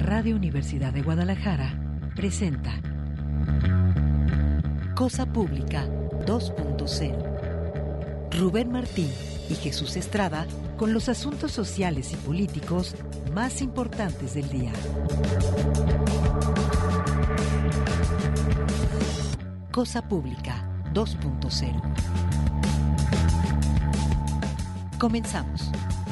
Radio Universidad de Guadalajara presenta Cosa Pública 2.0. Rubén Martín y Jesús Estrada con los asuntos sociales y políticos más importantes del día. Cosa Pública 2.0. Comenzamos.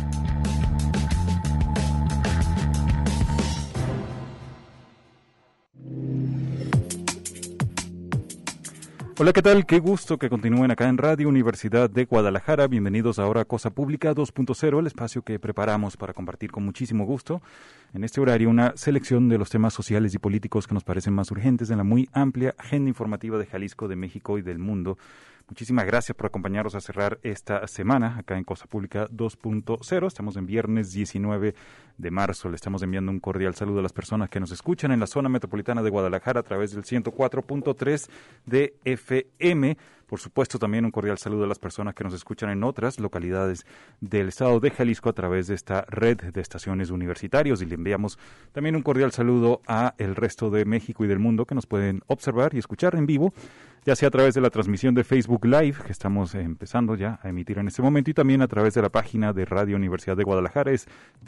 Hola, ¿qué tal? Qué gusto que continúen acá en Radio Universidad de Guadalajara. Bienvenidos ahora a Cosa Pública 2.0, el espacio que preparamos para compartir con muchísimo gusto en este horario una selección de los temas sociales y políticos que nos parecen más urgentes en la muy amplia agenda informativa de Jalisco, de México y del mundo. Muchísimas gracias por acompañarnos a cerrar esta semana acá en Cosa Pública 2.0. Estamos en viernes 19 de marzo. Le estamos enviando un cordial saludo a las personas que nos escuchan en la zona metropolitana de Guadalajara a través del 104.3 de FM. Por supuesto, también un cordial saludo a las personas que nos escuchan en otras localidades del estado de Jalisco a través de esta red de estaciones universitarios. Y le enviamos también un cordial saludo a el resto de México y del mundo que nos pueden observar y escuchar en vivo, ya sea a través de la transmisión de Facebook Live, que estamos empezando ya a emitir en este momento, y también a través de la página de Radio Universidad de Guadalajara, es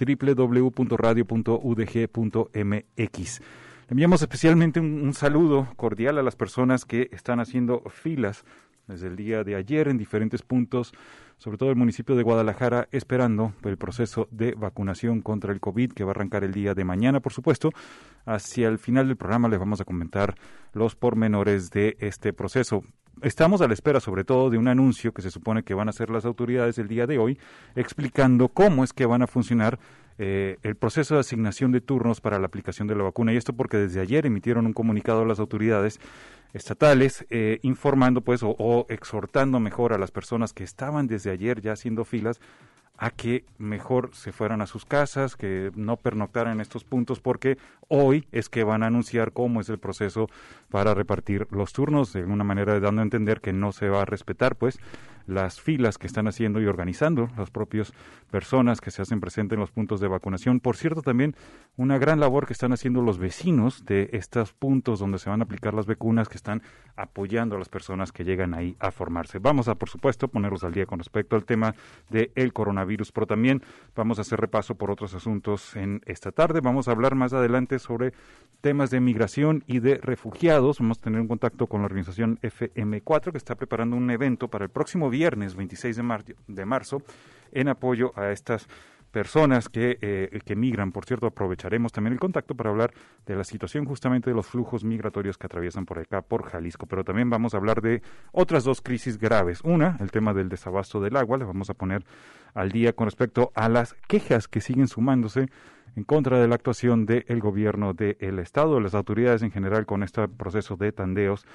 www.radio.udg.mx. Enviamos especialmente un saludo cordial a las personas que están haciendo filas desde el día de ayer en diferentes puntos, sobre todo el municipio de Guadalajara, esperando por el proceso de vacunación contra el COVID que va a arrancar el día de mañana, por supuesto. Hacia el final del programa les vamos a comentar los pormenores de este proceso. Estamos a la espera, sobre todo, de un anuncio que se supone que van a hacer las autoridades el día de hoy, explicando cómo es que van a funcionar el proceso de asignación de turnos para la aplicación de la vacuna. Y esto porque desde ayer emitieron un comunicado a las autoridades estatales informando pues o exhortando mejor a las personas que estaban desde ayer ya haciendo filas a que mejor se fueran a sus casas, que no pernoctaran en estos puntos, porque hoy es que van a anunciar cómo es el proceso para repartir los turnos, de alguna manera dando a entender que no se va a respetar pues las filas que están haciendo y organizando las propias personas que se hacen presentes en los puntos de vacunación. Por cierto, también una gran labor que están haciendo los vecinos de estos puntos donde se van a aplicar las vacunas, que están apoyando a las personas que llegan ahí a formarse. Vamos a, por supuesto, ponerlos al día con respecto al tema del coronavirus, pero también vamos a hacer repaso por otros asuntos en esta tarde. Vamos a hablar más adelante sobre temas de migración y de refugiados. Vamos a tener un contacto con la organización FM4, que está preparando un evento para el próximo viernes 26 de marzo en apoyo a estas personas que migran. Por cierto, aprovecharemos también el contacto para hablar de la situación justamente de los flujos migratorios que atraviesan por acá, por Jalisco, pero también vamos a hablar de otras dos crisis graves. Una, el tema del desabasto del agua. Le vamos a poner al día con respecto a las quejas que siguen sumándose en contra de la actuación del gobierno del Estado, de las autoridades en general, con este proceso de tandeos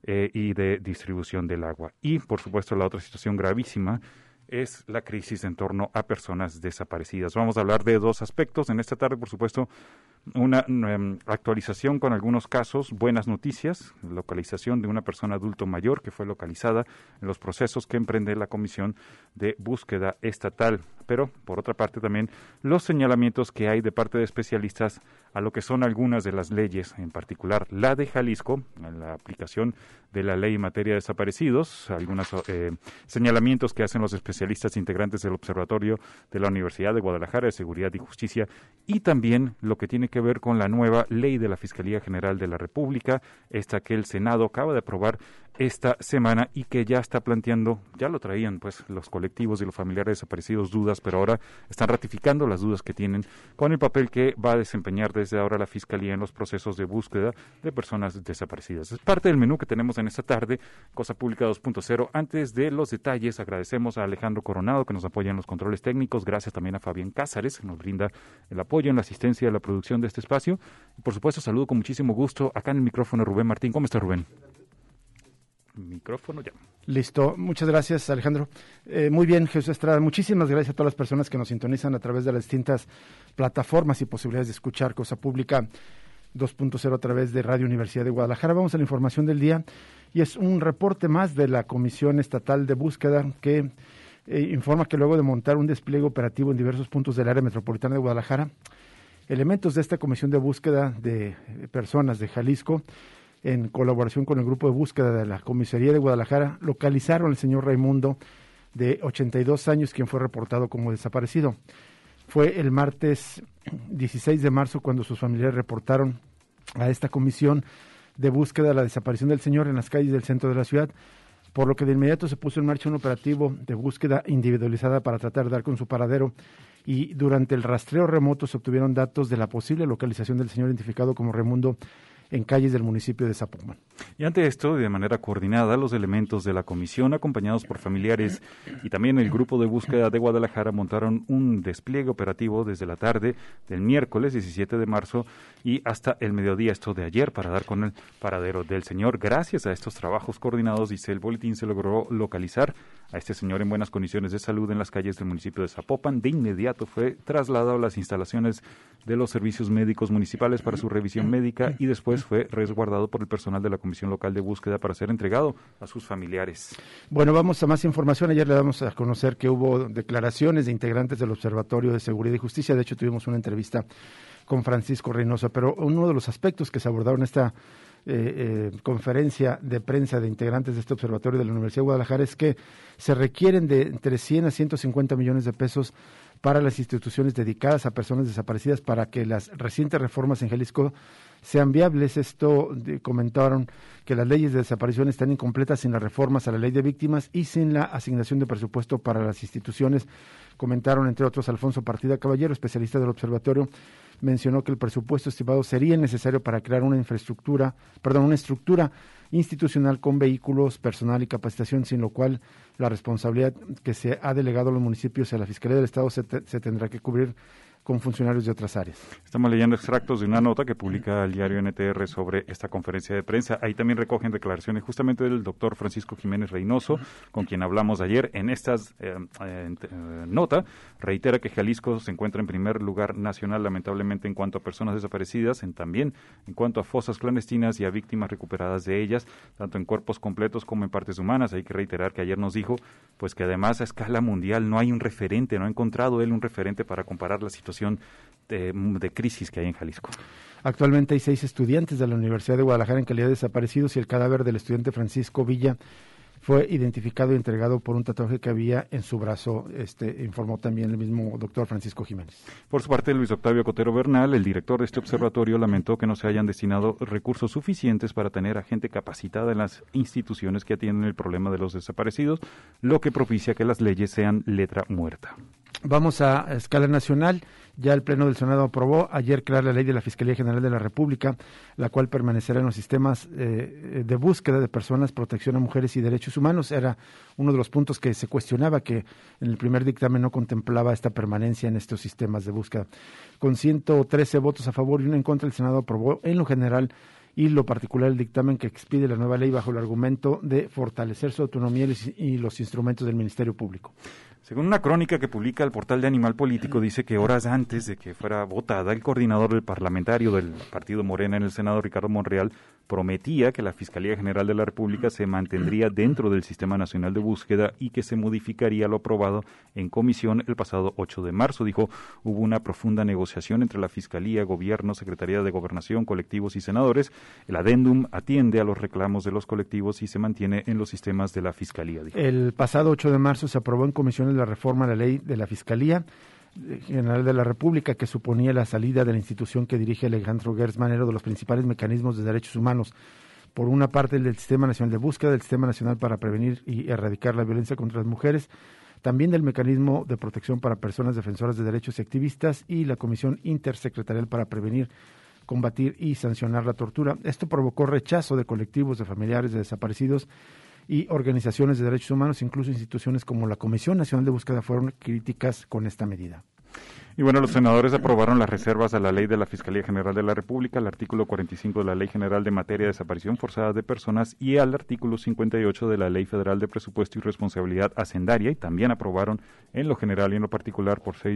y de distribución del agua. Y, por supuesto, la otra situación gravísima es la crisis en torno a personas desaparecidas. Vamos a hablar de dos aspectos en esta tarde, por supuesto, una actualización con algunos casos, buenas noticias, localización de una persona adulto mayor que fue localizada en los procesos que emprende la Comisión de Búsqueda Estatal, pero por otra parte también los señalamientos que hay de parte de especialistas a lo que son algunas de las leyes, en particular la de Jalisco, la aplicación de la ley en materia de desaparecidos, algunos señalamientos que hacen los especialistas integrantes del Observatorio de la Universidad de Guadalajara de Seguridad y Justicia, y también lo que tiene que ver con la nueva ley de la Fiscalía General de la República, esta que el Senado acaba de aprobar esta semana y que ya está planteando, ya lo traían pues los colectivos y los familiares desaparecidos dudas, pero ahora están ratificando las dudas que tienen con el papel que va a desempeñar desde ahora la Fiscalía en los procesos de búsqueda de personas desaparecidas. Es parte del menú que tenemos en esta tarde, Cosa Pública 2.0. Antes de los detalles, agradecemos a Alejandro Coronado, que nos apoya en los controles técnicos. Gracias también a Fabián Cázares, que nos brinda el apoyo en la asistencia de la producción de este espacio. Y por supuesto, saludo con muchísimo gusto acá en el micrófono a Rubén Martín. ¿Cómo está, Rubén? Micrófono ya. Listo, muchas gracias, Alejandro. Muy bien, Jesús Estrada, muchísimas gracias a todas las personas que nos sintonizan a través de las distintas plataformas y posibilidades de escuchar Cosa Pública 2.0 a través de Radio Universidad de Guadalajara. Vamos a la información del día y es un reporte más de la Comisión Estatal de Búsqueda que informa que luego de montar un despliegue operativo en diversos puntos del área metropolitana de Guadalajara, Elementos de esta comisión de búsqueda de personas de Jalisco, en colaboración con el grupo de búsqueda de la Comisaría de Guadalajara, localizaron al señor Raimundo, de 82 años, quien fue reportado como desaparecido. Fue el martes 16 de marzo cuando sus familiares reportaron a esta comisión de búsqueda la desaparición del señor en las calles del centro de la ciudad, por lo que de inmediato se puso en marcha un operativo de búsqueda individualizada para tratar de dar con su paradero, y durante el rastreo remoto se obtuvieron datos de la posible localización del señor identificado como Raimundo en calles del municipio de Zapopan. Y ante esto, de manera coordinada, los elementos de la comisión, acompañados por familiares y también el grupo de búsqueda de Guadalajara, montaron un despliegue operativo desde la tarde del miércoles 17 de marzo y hasta el mediodía, esto de ayer, para dar con el paradero del señor. Gracias a estos trabajos coordinados, dice el boletín, se logró localizar a este señor en buenas condiciones de salud en las calles del municipio de Zapopan. De inmediato fue trasladado a las instalaciones de los servicios médicos municipales para su revisión médica y después fue resguardado por el personal de la Comisión Local de Búsqueda para ser entregado a sus familiares. Bueno, vamos a más información. Ayer le damos a conocer que hubo declaraciones de integrantes del Observatorio de Seguridad y Justicia. De hecho, tuvimos una entrevista con Francisco Reynoso, pero uno de los aspectos que se abordaron en esta conferencia de prensa de integrantes de este observatorio de la Universidad de Guadalajara es que se requieren de entre 100 a 150 millones de pesos para las instituciones dedicadas a personas desaparecidas para que las recientes reformas en Jalisco sean viables. Esto comentaron que las leyes de desaparición están incompletas sin las reformas a la ley de víctimas y sin la asignación de presupuesto para las instituciones. Comentaron, entre otros, Alfonso Partida Caballero, especialista del observatorio, mencionó que el presupuesto estimado sería necesario para crear una estructura institucional con vehículos, personal y capacitación, sin lo cual la responsabilidad que se ha delegado a los municipios y a la Fiscalía del Estado se tendrá que cubrir con funcionarios de otras áreas. Estamos leyendo extractos de una nota que publica el diario NTR sobre esta conferencia de prensa. Ahí también recogen declaraciones justamente del doctor Francisco Jiménez Reynoso, con quien hablamos ayer. En esta nota reitera que Jalisco se encuentra en primer lugar nacional, lamentablemente, en cuanto a personas desaparecidas, también en cuanto a fosas clandestinas y a víctimas recuperadas de ellas, tanto en cuerpos completos como en partes humanas. Hay que reiterar que ayer nos dijo pues que además a escala mundial no hay un referente, no ha encontrado él un referente para comparar la situación de crisis que hay en Jalisco. Actualmente hay 6 estudiantes de la Universidad de Guadalajara en calidad de desaparecidos y el cadáver del estudiante Francisco Villa fue identificado y entregado por un tatuaje que había en su brazo, informó también el mismo doctor Francisco Jiménez. Por su parte, Luis Octavio Cotero Bernal, el director de este observatorio, lamentó que no se hayan destinado recursos suficientes para tener a gente capacitada en las instituciones que atienden el problema de los desaparecidos, lo que propicia que las leyes sean letra muerta. Vamos a escala nacional. Ya el Pleno del Senado aprobó ayer crear la ley de la Fiscalía General de la República, la cual permanecerá en los sistemas de búsqueda de personas, protección a mujeres y derechos humanos. Era uno de los puntos que se cuestionaba, que en el primer dictamen no contemplaba esta permanencia en estos sistemas de búsqueda. Con 113 votos a favor y 1 en contra, el Senado aprobó en lo general y lo particular el dictamen que expide la nueva ley bajo el argumento de fortalecer su autonomía y los instrumentos del Ministerio Público. Según una crónica que publica el portal de Animal Político, dice que horas antes de que fuera votada, el coordinador del parlamentario del partido Morena en el Senado, Ricardo Monreal, prometía que la Fiscalía General de la República se mantendría dentro del Sistema Nacional de Búsqueda y que se modificaría lo aprobado en comisión el pasado 8 de marzo. Dijo, hubo una profunda negociación entre la Fiscalía, Gobierno, Secretaría de Gobernación, colectivos y senadores. El adendum atiende a los reclamos de los colectivos y se mantiene en los sistemas de la Fiscalía, dijo. El pasado 8 de marzo se aprobó en comisión la reforma a la ley de la Fiscalía General de la República, que suponía la salida de la institución que dirige Alejandro Gertz Manero de los principales mecanismos de derechos humanos. Por una parte, el del Sistema Nacional de Búsqueda, del Sistema Nacional para Prevenir y Erradicar la Violencia contra las Mujeres, también del Mecanismo de Protección para Personas Defensoras de Derechos y Activistas y la Comisión Intersecretarial para Prevenir, Combatir y Sancionar la Tortura. Esto provocó rechazo de colectivos de familiares de desaparecidos y organizaciones de derechos humanos, incluso instituciones como la Comisión Nacional de Búsqueda fueron críticas con esta medida. Y bueno, los senadores aprobaron las reservas a la ley de la Fiscalía General de la República, al artículo 45 de la Ley General de Materia de Desaparición Forzada de Personas y al artículo 58 de la Ley Federal de Presupuesto y Responsabilidad Hacendaria, y también aprobaron en lo general y en lo particular por 6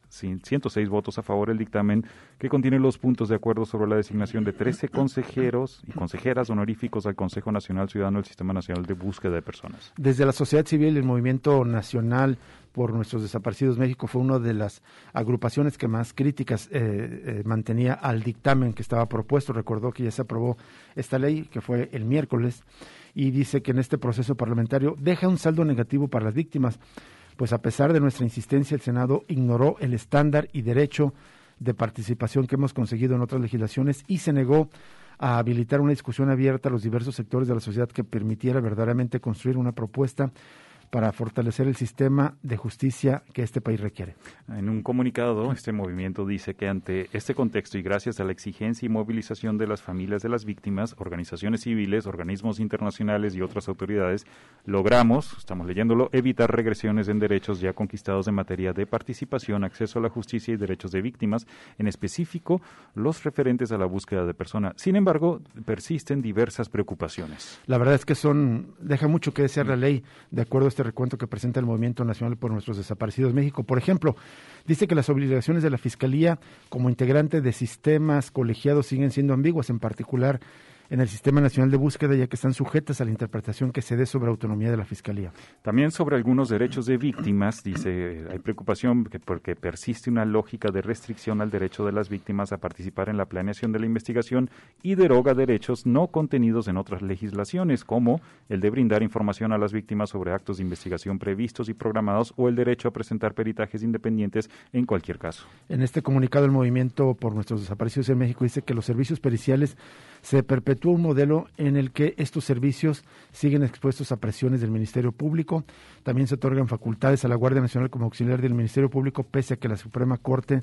106 votos a favor el dictamen, que contiene los puntos de acuerdo sobre la designación de 13 consejeros y consejeras honoríficos al Consejo Nacional Ciudadano del Sistema Nacional de Búsqueda de Personas. Desde la sociedad civil, el Movimiento Nacional por Nuestros Desaparecidos México fue una de las agrupaciones que más críticas mantenía al dictamen que estaba propuesto. Recordó que ya se aprobó esta ley, que fue el miércoles, y dice que en este proceso parlamentario deja un saldo negativo para las víctimas, pues a pesar de nuestra insistencia, el Senado ignoró el estándar y derecho de participación que hemos conseguido en otras legislaciones y se negó a habilitar una discusión abierta a los diversos sectores de la sociedad que permitiera verdaderamente construir una propuesta para fortalecer el sistema de justicia que este país requiere. En un comunicado, este movimiento dice que ante este contexto y gracias a la exigencia y movilización de las familias de las víctimas, organizaciones civiles, organismos internacionales y otras autoridades, logramos, estamos leyéndolo, evitar regresiones en derechos ya conquistados en materia de participación, acceso a la justicia y derechos de víctimas, en específico los referentes a la búsqueda de personas. Sin embargo, persisten diversas preocupaciones. La verdad es que deja mucho que desear la ley, de acuerdo a este recuento que presenta el Movimiento Nacional por Nuestros Desaparecidos México. Por ejemplo, dice que las obligaciones de la Fiscalía como integrante de sistemas colegiados siguen siendo ambiguas, en particular en el Sistema Nacional de Búsqueda, ya que están sujetas a la interpretación que se dé sobre autonomía de la Fiscalía. También sobre algunos derechos de víctimas, dice, hay preocupación porque persiste una lógica de restricción al derecho de las víctimas a participar en la planeación de la investigación y deroga derechos no contenidos en otras legislaciones, como el de brindar información a las víctimas sobre actos de investigación previstos y programados o el derecho a presentar peritajes independientes en cualquier caso. En este comunicado, el Movimiento por Nuestros Desaparecidos en México dice que los servicios periciales se perpetúa un modelo en el que estos servicios siguen expuestos a presiones del Ministerio Público. También se otorgan facultades a la Guardia Nacional como auxiliar del Ministerio Público, pese a que la Suprema Corte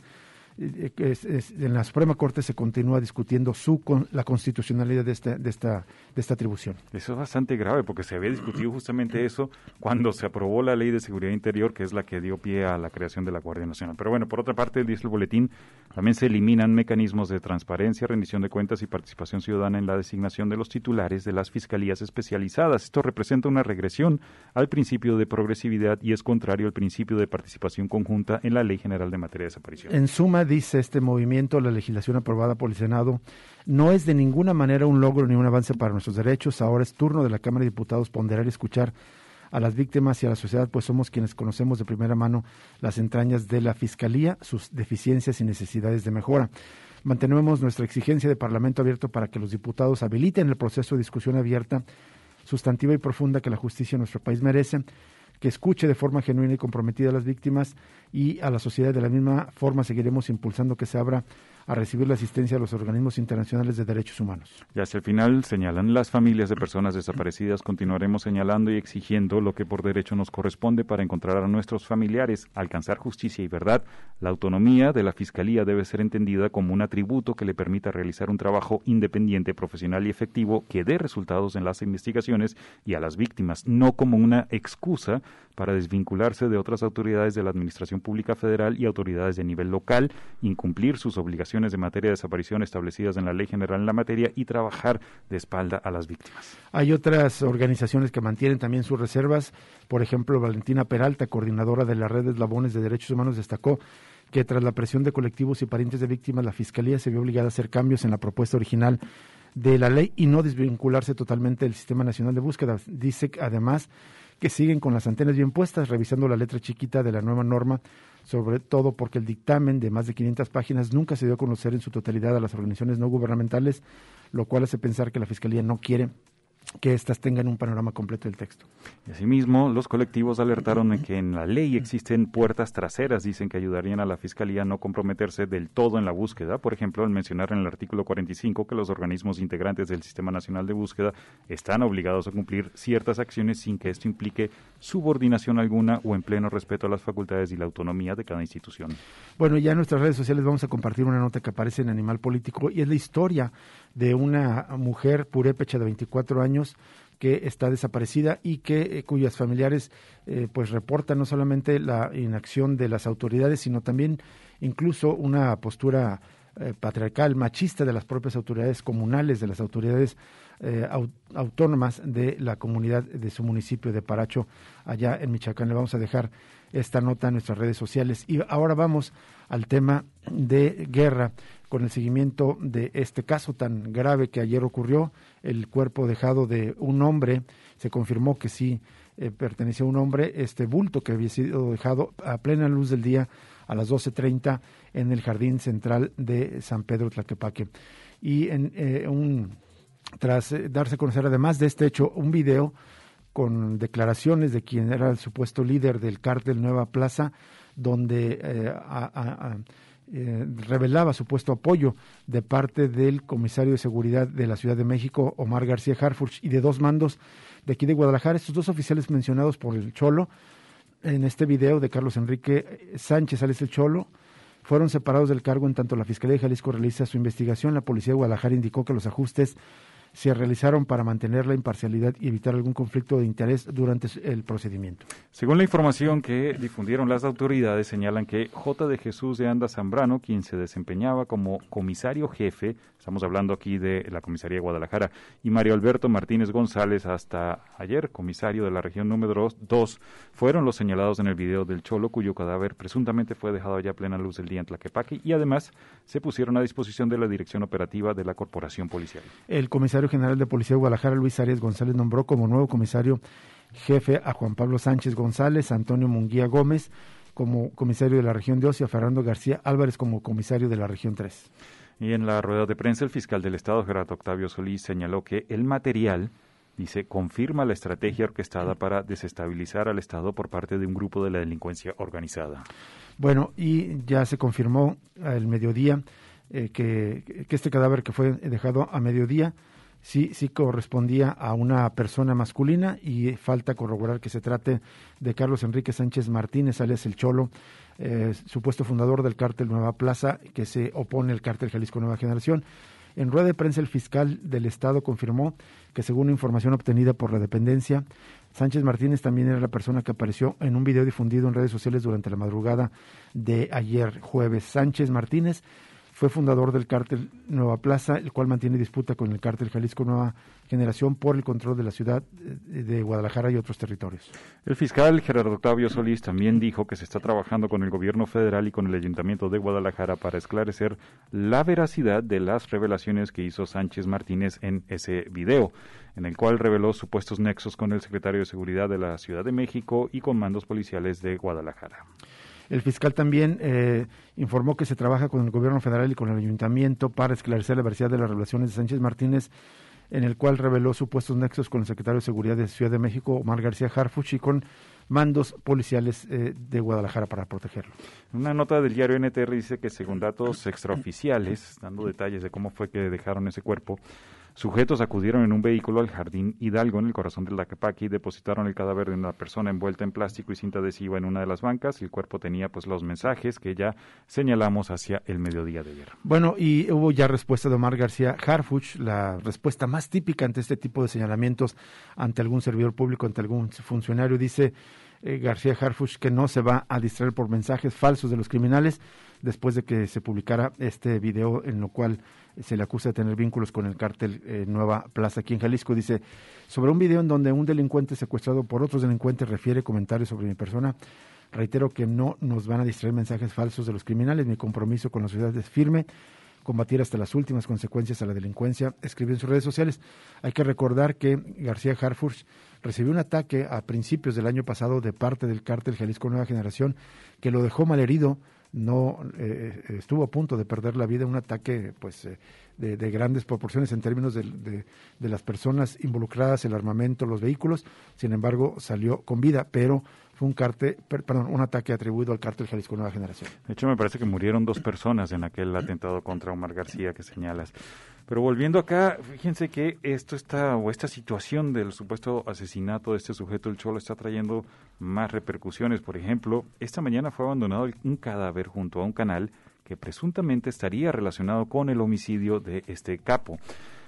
en la Suprema Corte se continúa discutiendo la constitucionalidad de esta atribución. Eso es bastante grave porque se había discutido justamente eso cuando se aprobó la Ley de Seguridad Interior, que es la que dio pie a la creación de la Guardia Nacional. Pero bueno, por otra parte, dice el boletín, también se eliminan mecanismos de transparencia, rendición de cuentas y participación ciudadana en la designación de los titulares de las fiscalías especializadas. Esto representa una regresión al principio de progresividad y es contrario al principio de participación conjunta en la Ley General de Materia de Desaparición. En suma, dice este movimiento, la legislación aprobada por el Senado no es de ninguna manera un logro ni un avance para nuestros derechos. Ahora es turno de la Cámara de Diputados ponderar y escuchar a las víctimas y a la sociedad, pues somos quienes conocemos de primera mano las entrañas de la Fiscalía, sus deficiencias y necesidades de mejora. Mantenemos nuestra exigencia de Parlamento abierto para que los diputados habiliten el proceso de discusión abierta, sustantiva y profunda que la justicia en nuestro país merece, que escuche de forma genuina y comprometida a las víctimas y a la sociedad. De la misma forma seguiremos impulsando que se abra a recibir la asistencia de los organismos internacionales de derechos humanos. Y hacia el final señalan las familias de personas desaparecidas, continuaremos señalando y exigiendo lo que por derecho nos corresponde para encontrar a nuestros familiares, alcanzar justicia y verdad. La autonomía de la Fiscalía debe ser entendida como un atributo que le permita realizar un trabajo independiente, profesional y efectivo que dé resultados en las investigaciones y a las víctimas, no como una excusa para desvincularse de otras autoridades de la Administración Pública Federal y autoridades de nivel local, incumplir sus obligaciones de materia de desaparición establecidas en la Ley General en la materia y trabajar de espalda a las víctimas. Hay otras organizaciones que mantienen también sus reservas. Por ejemplo, Valentina Peralta, coordinadora de la Red de Eslabones de Derechos Humanos, destacó que tras la presión de colectivos y parientes de víctimas, la Fiscalía se vio obligada a hacer cambios en la propuesta original de la ley y no desvincularse totalmente del Sistema Nacional de Búsqueda. Dice además que siguen con las antenas bien puestas, revisando la letra chiquita de la nueva norma, sobre todo porque el dictamen de más de 500 páginas nunca se dio a conocer en su totalidad a las organizaciones no gubernamentales, lo cual hace pensar que la Fiscalía no quiere que éstas tengan un panorama completo del texto. Y asimismo, los colectivos alertaron de que en la ley existen puertas traseras, dicen que ayudarían a la Fiscalía a no comprometerse del todo en la búsqueda. Por ejemplo, al mencionar en el artículo 45 que los organismos integrantes del Sistema Nacional de Búsqueda están obligados a cumplir ciertas acciones sin que esto implique subordinación alguna o en pleno respeto a las facultades y la autonomía de cada institución. Bueno, ya en nuestras redes sociales vamos a compartir una nota que aparece en Animal Político y es la historia de una mujer purépecha de 24 años que está desaparecida y que cuyas familiares pues reportan no solamente la inacción de las autoridades, sino también incluso una postura patriarcal, machista de las propias autoridades comunales, de las autoridades autónomas de la comunidad de su municipio de Paracho, allá en Michoacán. Le vamos a dejar esta nota en nuestras redes sociales. Y ahora vamos al tema de guerra, con el seguimiento de este caso tan grave que ayer ocurrió, el cuerpo dejado de un hombre. Se confirmó que sí pertenecía a un hombre, este bulto que había sido dejado a plena luz del día a las 12:30 en el jardín central de San Pedro Tlaquepaque. Y tras darse a conocer, además de este hecho, un video con declaraciones de quien era el supuesto líder del cártel Nueva Plaza, donde revelaba supuesto apoyo de parte del comisario de seguridad de la Ciudad de México, Omar García Harfuch, y de dos mandos de aquí de Guadalajara. Estos dos oficiales mencionados por el Cholo en este video de Carlos Enrique Sánchez, alias el Cholo, fueron separados del cargo en tanto la Fiscalía de Jalisco realiza su investigación. La Policía de Guadalajara indicó que los ajustes se realizaron para mantener la imparcialidad y evitar algún conflicto de interés durante el procedimiento. Según la información que difundieron las autoridades, señalan que J. de Jesús de Anda Zambrano, quien se desempeñaba como comisario jefe, estamos hablando aquí de la comisaría de Guadalajara, y Mario Alberto Martínez González, hasta ayer comisario de la región número 2, fueron los señalados en el video del Cholo, cuyo cadáver presuntamente fue dejado ya a plena luz del día en Tlaquepaque, y además se pusieron a disposición de la dirección operativa de la corporación policial. El comisario general de Policía de Guadalajara, Luis Arias González, nombró como nuevo comisario jefe a Juan Pablo Sánchez González, a Antonio Munguía Gómez como comisario de la región 2 y a Fernando García Álvarez como comisario de la región 3. Y en la rueda de prensa, el fiscal del Estado, Gerardo Octavio Solís, señaló que el material, dice, confirma la estrategia orquestada para desestabilizar al Estado por parte de un grupo de la delincuencia organizada. Bueno, y ya se confirmó al mediodía que este cadáver que fue dejado a mediodía sí correspondía a una persona masculina, y falta corroborar que se trate de Carlos Enrique Sánchez Martínez, alias el Cholo, supuesto fundador del cártel Nueva Plaza, que se opone al cártel Jalisco Nueva Generación. En rueda de prensa, el fiscal del Estado confirmó que, según información obtenida por la dependencia, Sánchez Martínez también era la persona que apareció en un video difundido en redes sociales durante la madrugada de ayer jueves. Sánchez Martínez fue fundador del cártel Nueva Plaza, el cual mantiene disputa con el cártel Jalisco Nueva Generación por el control de la ciudad de Guadalajara y otros territorios. El fiscal Gerardo Octavio Solís también dijo que se está trabajando con el gobierno federal y con el Ayuntamiento de Guadalajara para esclarecer la veracidad de las revelaciones que hizo Sánchez Martínez en ese video, en el cual reveló supuestos nexos con el secretario de Seguridad de la Ciudad de México y con mandos policiales de Guadalajara. El fiscal también informó que se trabaja con el gobierno federal y con el ayuntamiento para esclarecer la veracidad de las revelaciones de Sánchez Martínez, en el cual reveló supuestos nexos con el secretario de Seguridad de Ciudad de México, Omar García Harfuch, y con mandos policiales de Guadalajara para protegerlo. Una nota del diario NTR dice que, según datos extraoficiales, dando detalles de cómo fue que dejaron ese cuerpo, sujetos acudieron en un vehículo al Jardín Hidalgo en el corazón del Tlaquepaque y depositaron el cadáver de una persona envuelta en plástico y cinta adhesiva en una de las bancas. El cuerpo tenía pues los mensajes que ya señalamos hacia el mediodía de ayer. Bueno, y hubo ya respuesta de Omar García Harfuch, la respuesta más típica ante este tipo de señalamientos ante algún servidor público, ante algún funcionario. Dice García Harfuch que no se va a distraer por mensajes falsos de los criminales después de que se publicara este video en lo cual se le acusa de tener vínculos con el cártel Nueva Plaza aquí en Jalisco. Dice, sobre un video en donde un delincuente secuestrado por otros delincuentes refiere comentarios sobre mi persona, reitero que no nos van a distraer mensajes falsos de los criminales. Mi compromiso con la sociedad es firme, combatir hasta las últimas consecuencias a la delincuencia, escribió en sus redes sociales. Hay que recordar que García Harfuch recibió un ataque a principios del año pasado de parte del cártel Jalisco Nueva Generación, que lo dejó malherido. No estuvo a punto de perder la vida, un ataque pues de grandes proporciones en términos de las personas involucradas, el armamento, los vehículos. Sin embargo, salió con vida, pero fue un ataque atribuido al cártel Jalisco Nueva Generación. De hecho, me parece que murieron 2 personas en aquel atentado contra Omar García que señalas. Pero volviendo acá, fíjense que esta situación del supuesto asesinato de este sujeto, el Cholo, está trayendo más repercusiones. Por ejemplo, esta mañana fue abandonado un cadáver junto a un canal que presuntamente estaría relacionado con el homicidio de este capo.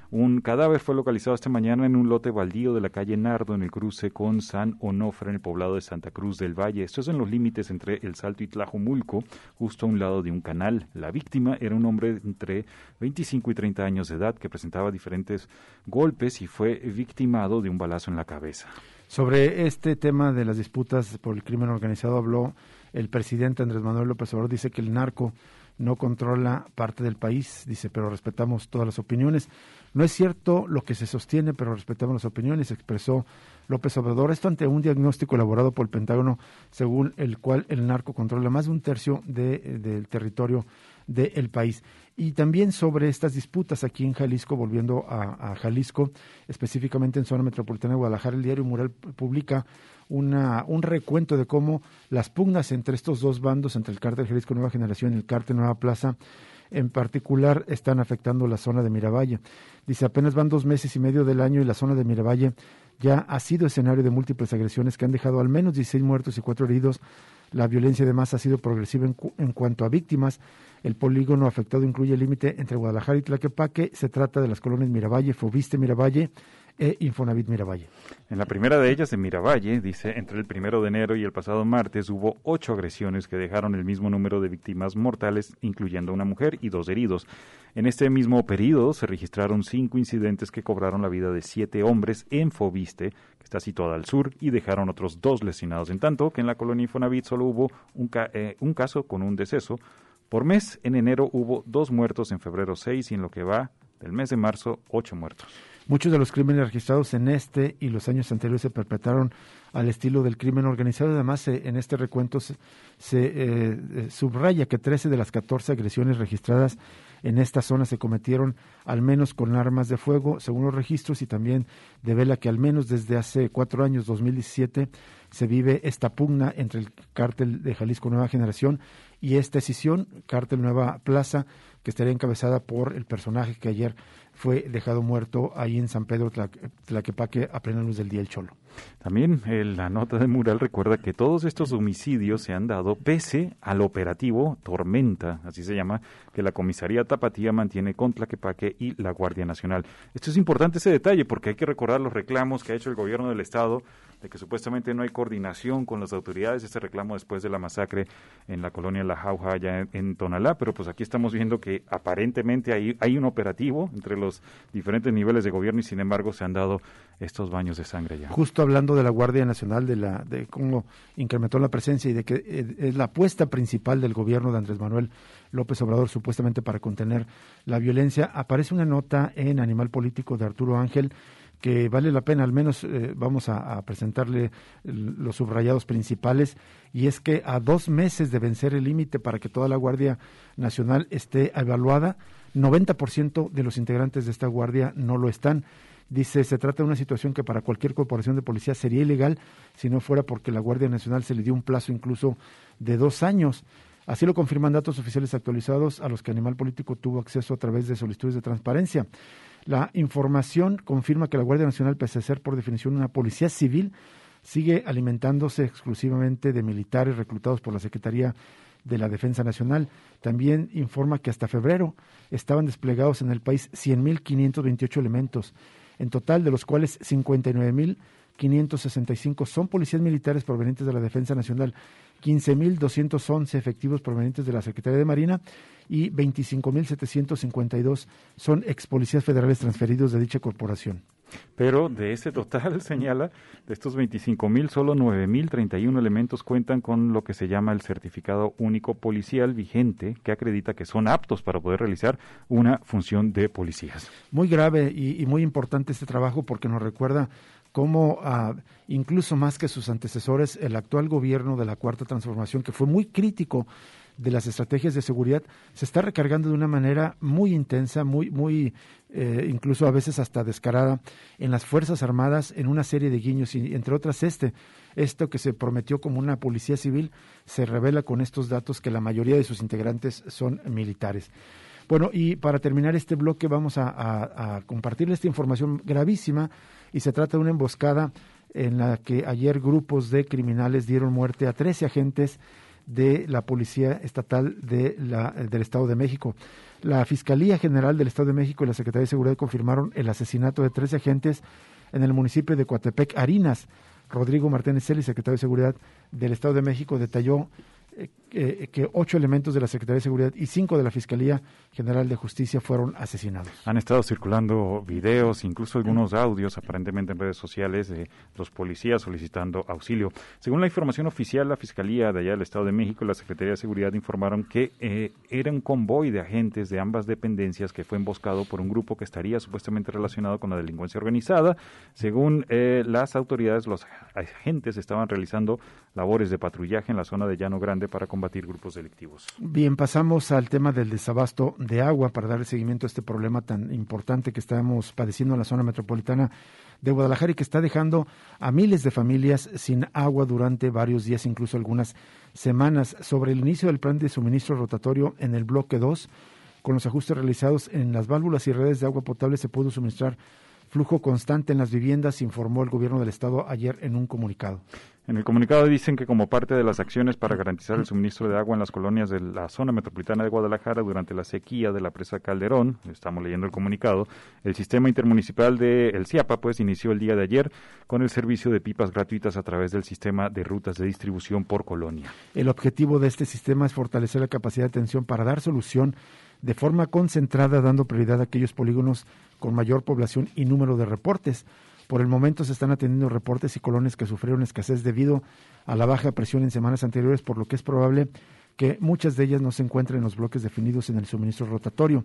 Un cadáver fue localizado esta mañana en un lote baldío de la calle Nardo en el cruce con San Onofre en el poblado de Santa Cruz del Valle. Esto es en los límites entre El Salto y Tlajomulco, justo a un lado de un canal. La víctima era un hombre entre 25 y 30 años de edad que presentaba diferentes golpes y fue victimado de un balazo en la cabeza. Sobre este tema de las disputas por el crimen organizado habló el presidente Andrés Manuel López Obrador. Dice que el narco no controla parte del país, dice, pero respetamos todas las opiniones. No es cierto lo que se sostiene, pero respetamos las opiniones, expresó López Obrador. Esto ante un diagnóstico elaborado por el Pentágono, según el cual el narco controla más de un tercio del territorio del país. Y también sobre estas disputas aquí en Jalisco, volviendo a Jalisco, específicamente en zona metropolitana de Guadalajara, el diario Mural publica un recuento de cómo las pugnas entre estos dos bandos, entre el cártel Jalisco Nueva Generación y el cártel Nueva Plaza, en particular están afectando la zona de Miravalle. Dice, apenas van 2 meses y medio del año y la zona de Miravalle ya ha sido escenario de múltiples agresiones que han dejado al menos 16 muertos y 4 heridos. La violencia además ha sido progresiva en cuanto a víctimas. El polígono afectado incluye el límite entre Guadalajara y Tlaquepaque. Se trata de las colonias Miravalle, Fobiste Miravalle e Infonavit Miravalle. En la primera de ellas, de Miravalle, dice, entre el 1 de enero y el pasado martes hubo 8 agresiones que dejaron el mismo número de víctimas mortales, incluyendo una mujer y 2 heridos. En este mismo periodo se registraron 5 incidentes que cobraron la vida de 7 hombres en Fobiste, que está situada al sur, y dejaron otros 2 lesionados, en tanto que en la colonia Infonavit solo hubo un caso con un deceso. Por mes, en enero hubo 2 muertos, en febrero 6 y en lo que va del mes de marzo 8 muertos. Muchos de los crímenes registrados en este y los años anteriores se perpetraron al estilo del crimen organizado. Además, en este recuento se subraya que 13 de las 14 agresiones registradas en esta zona se cometieron al menos con armas de fuego, según los registros, y también devela que al menos desde hace 4 años, 2017, se vive esta pugna entre el cártel de Jalisco Nueva Generación y esta escisión, cártel Nueva Plaza, que estaría encabezada por el personaje que ayer fue dejado muerto ahí en San Pedro Tlaquepaque a plena luz del día, el Cholo. También la nota de Mural recuerda que todos estos homicidios se han dado pese al operativo Tormenta, así se llama, que la comisaría Tapatía mantiene con Tlaquepaque y la Guardia Nacional. Esto es importante, ese detalle, porque hay que recordar los reclamos que ha hecho el gobierno del Estado de que supuestamente no hay coordinación con las autoridades, este reclamo después de la masacre en la colonia La Jauja allá en Tonalá, pero pues aquí estamos viendo que aparentemente hay un operativo entre los diferentes niveles de gobierno y sin embargo se han dado estos baños de sangre ya. Justo hablando de la Guardia Nacional, de cómo incrementó la presencia y de que es la apuesta principal del gobierno de Andrés Manuel López Obrador supuestamente para contener la violencia, aparece una nota en Animal Político de Arturo Ángel que vale la pena, al menos vamos a presentarle los subrayados principales, y es que a 2 meses de vencer el límite para que toda la Guardia Nacional esté evaluada, 90% de los integrantes de esta Guardia no lo están. Dice, se trata de una situación que para cualquier corporación de policía sería ilegal si no fuera porque la Guardia Nacional se le dio un plazo incluso de 2 años. Así lo confirman datos oficiales actualizados a los que Animal Político tuvo acceso a través de solicitudes de transparencia. La información confirma que la Guardia Nacional, pese a ser por definición una policía civil, sigue alimentándose exclusivamente de militares reclutados por la Secretaría de la Defensa Nacional. También informa que hasta febrero estaban desplegados en el país 100.528 elementos, en total de los cuales 59.565 son policías militares provenientes de la Defensa Nacional, 15.211 efectivos provenientes de la Secretaría de Marina y 25.752 son ex policías federales transferidos de dicha corporación. Pero de ese total, señala, de estos 25.000, solo 9.031 elementos cuentan con lo que se llama el certificado único policial vigente, que acredita que son aptos para poder realizar una función de policías. Muy grave y muy importante este trabajo porque nos recuerda cómo incluso más que sus antecesores, el actual gobierno de la Cuarta Transformación, que fue muy crítico de las estrategias de seguridad, se está recargando de una manera muy intensa, muy incluso a veces hasta descarada, en las Fuerzas Armadas, en una serie de guiños, y entre otras esto que se prometió como una policía civil, se revela con estos datos que la mayoría de sus integrantes son militares. Bueno, y para terminar este bloque vamos a compartirle esta información gravísima, y se trata de una emboscada en la que ayer grupos de criminales dieron muerte a 13 agentes de la Policía Estatal del Estado de México. La Fiscalía General del Estado de México y la Secretaría de Seguridad confirmaron el asesinato de 13 agentes en el municipio de Coatepec, Harinas. Rodrigo Martínez Celis, secretario de Seguridad del Estado de México, detalló que 8 elementos de la Secretaría de Seguridad y 5 de la Fiscalía General de Justicia fueron asesinados. Han estado circulando videos, incluso algunos audios, aparentemente en redes sociales, de los policías solicitando auxilio. Según la información oficial, la Fiscalía de allá del Estado de México y la Secretaría de Seguridad informaron que era un convoy de agentes de ambas dependencias que fue emboscado por un grupo que estaría supuestamente relacionado con la delincuencia organizada. Según las autoridades, los agentes estaban realizando labores de patrullaje en la zona de Llano Grande para combatir grupos delictivos. Bien, pasamos al tema del desabasto de agua para darle seguimiento a este problema tan importante que estamos padeciendo en la zona metropolitana de Guadalajara y que está dejando a miles de familias sin agua durante varios días, incluso algunas semanas. Sobre el inicio del plan de suministro rotatorio en el bloque 2, con los ajustes realizados en las válvulas y redes de agua potable, se pudo suministrar flujo constante en las viviendas, informó el gobierno del estado ayer en un comunicado. En el comunicado dicen que como parte de las acciones para garantizar el suministro de agua en las colonias de la zona metropolitana de Guadalajara durante la sequía de la presa Calderón, estamos leyendo el comunicado, el sistema intermunicipal de El Ciapa inició el día de ayer con el servicio de pipas gratuitas a través del sistema de rutas de distribución por colonia. El objetivo de este sistema es fortalecer la capacidad de atención para dar solución de forma concentrada, dando prioridad a aquellos polígonos con mayor población y número de reportes. Por el momento se están atendiendo reportes y colonias que sufrieron escasez debido a la baja presión en semanas anteriores, por lo que es probable que muchas de ellas no se encuentren en los bloques definidos en el suministro rotatorio.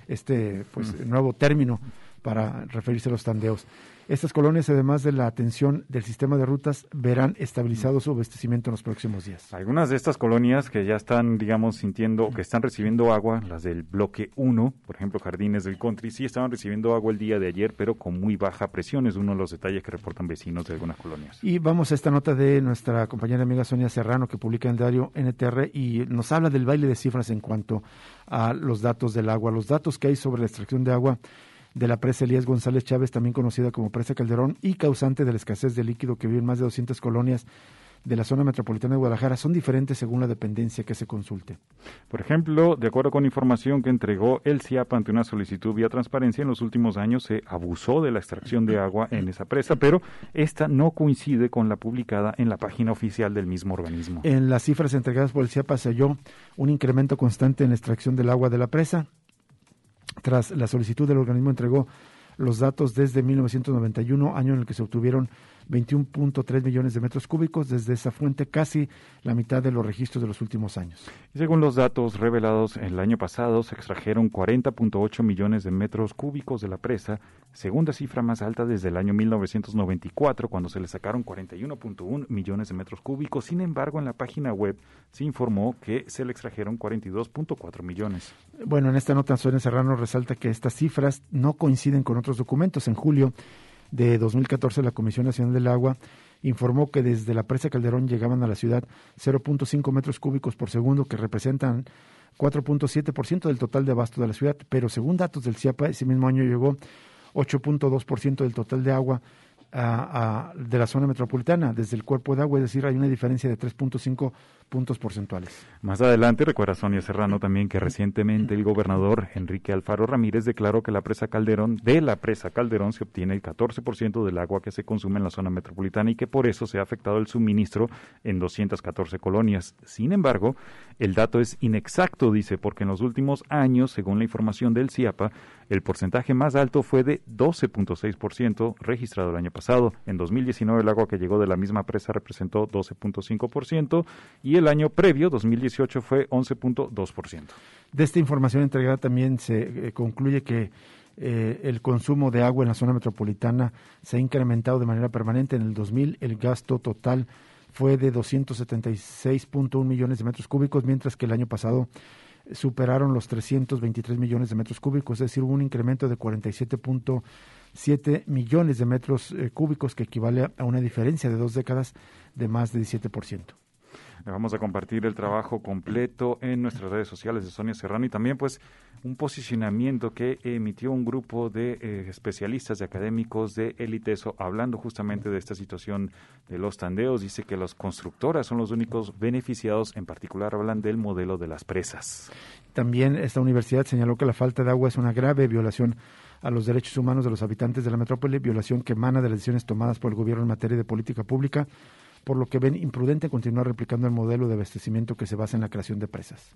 Nuevo término para referirse a los tandeos. Estas colonias, además de la atención del sistema de rutas, verán estabilizado su abastecimiento en los próximos días. Algunas de estas colonias que ya están, sintiendo que están recibiendo agua, las del bloque 1, por ejemplo, Jardines del Country, sí estaban recibiendo agua el día de ayer, pero con muy baja presión. Es uno de los detalles que reportan vecinos de algunas colonias. Y vamos a esta nota de nuestra compañera amiga Sonia Serrano, que publica en el diario NTR y nos habla del baile de cifras en cuanto a los datos del agua. Los datos que hay sobre la extracción de agua de la presa Elías González Chávez, también conocida como presa Calderón, y causante de la escasez de líquido que viven más de 200 colonias de la zona metropolitana de Guadalajara, son diferentes según la dependencia que se consulte. Por ejemplo, de acuerdo con información que entregó el CIAPA ante una solicitud vía transparencia, en los últimos años se abusó de la extracción de agua en esa presa, pero esta no coincide con la publicada en la página oficial del mismo organismo. En las cifras entregadas por el CIAPA se halló un incremento constante en la extracción del agua de la presa. Tras la solicitud, del organismo entregó los datos desde 1991, año en el que se obtuvieron 21.3 millones de metros cúbicos. Desde esa fuente, casi la mitad de los registros de los últimos años. Y según los datos revelados el año pasado, se extrajeron 40.8 millones de metros cúbicos de la presa, segunda cifra más alta desde el año 1994, cuando se le sacaron 41.1 millones de metros cúbicos. Sin embargo, en la página web se informó que se le extrajeron 42.4 millones. Bueno, en esta nota, Sonia Serrano resalta que estas cifras no coinciden con otros documentos. En julio de 2014, la Comisión Nacional del Agua informó que desde la presa Calderón llegaban a la ciudad 0.5 metros cúbicos por segundo, que representan 4.7% del total de abasto de la ciudad, pero según datos del CIAPA, ese mismo año llegó 8.2% del total de agua de la zona metropolitana desde el cuerpo de agua, es decir, hay una diferencia de 3.5 puntos porcentuales. Más adelante, recuerda Sonia Serrano también que recientemente el gobernador Enrique Alfaro Ramírez declaró que de la presa Calderón se obtiene el 14% del agua que se consume en la zona metropolitana y que por eso se ha afectado el suministro en 214 colonias. Sin embargo, el dato es inexacto, dice, porque en los últimos años, según la información del CIAPA, el porcentaje más alto fue de 12.6% registrado el año pasado. En 2019 el agua que llegó de la misma presa representó 12.5% y el año previo, 2018, fue 11.2%. De esta información entregada también se concluye que el consumo de agua en la zona metropolitana se ha incrementado de manera permanente. En el 2000 el gasto total fue de 276.1 millones de metros cúbicos, mientras que el año pasado superaron los 323 millones de metros cúbicos, es decir, hubo un incremento de 47.7 millones de metros cúbicos, que equivale a una diferencia de 2 décadas de más de 17%. Le vamos a compartir el trabajo completo en nuestras redes sociales de Sonia Serrano y también pues un posicionamiento que emitió un grupo de especialistas, de académicos de El ITESO, hablando justamente de esta situación de los tandeos. Dice que las constructoras son los únicos beneficiados, en particular hablan del modelo de las presas. También esta universidad señaló que la falta de agua es una grave violación a los derechos humanos de los habitantes de la metrópoli, violación que emana de las decisiones tomadas por el gobierno en materia de política pública, por lo que ven imprudente continuar replicando el modelo de abastecimiento que se basa en la creación de presas.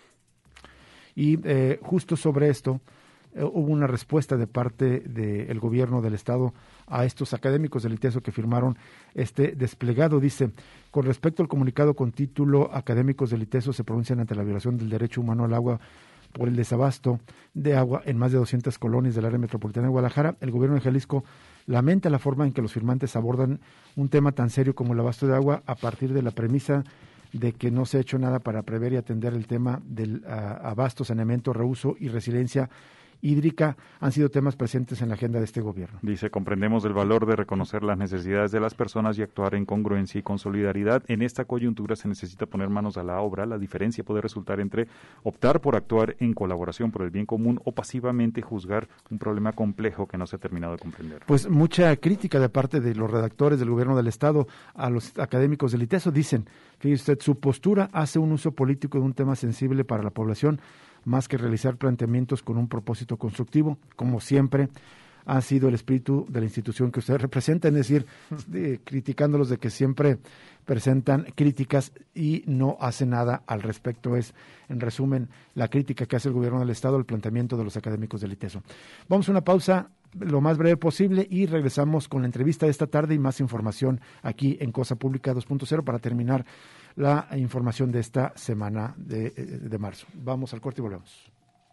Y justo sobre esto, hubo una respuesta de parte del gobierno del Estado a estos académicos del ITESO que firmaron este desplegado. Dice, con respecto al comunicado con título académicos del ITESO se pronuncian ante la violación del derecho humano al agua por el desabasto de agua en más de 200 colonias del área metropolitana de Guadalajara. El gobierno de Jalisco lamenta la forma en que los firmantes abordan un tema tan serio como el abasto de agua a partir de la premisa de que no se ha hecho nada para prever y atender el tema del abasto, saneamiento, reuso y resiliencia hídrica han sido temas presentes en la agenda de este gobierno. Dice, comprendemos el valor de reconocer las necesidades de las personas y actuar en congruencia y con solidaridad. En esta coyuntura se necesita poner manos a la obra. La diferencia puede resultar entre optar por actuar en colaboración por el bien común o pasivamente juzgar un problema complejo que no se ha terminado de comprender. Pues mucha crítica de parte de los redactores del gobierno del Estado a los académicos del ITESO. Dicen, fíjese usted, su postura hace un uso político de un tema sensible para la población, más que realizar planteamientos con un propósito constructivo, como siempre ha sido el espíritu de la institución que ustedes representan, es decir, criticándolos de que siempre presentan críticas y no hacen nada al respecto. Es, en resumen, la crítica que hace el gobierno del Estado al planteamiento de los académicos del ITESO. Vamos a una pausa lo más breve posible y regresamos con la entrevista de esta tarde y más información aquí en Cosa Pública 2.0 para terminar la información de esta semana de marzo. Vamos al corte y volvemos.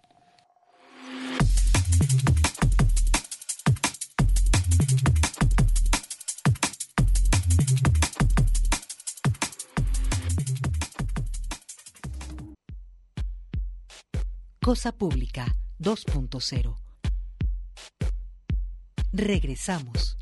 Cosa Pública 2.0. Regresamos.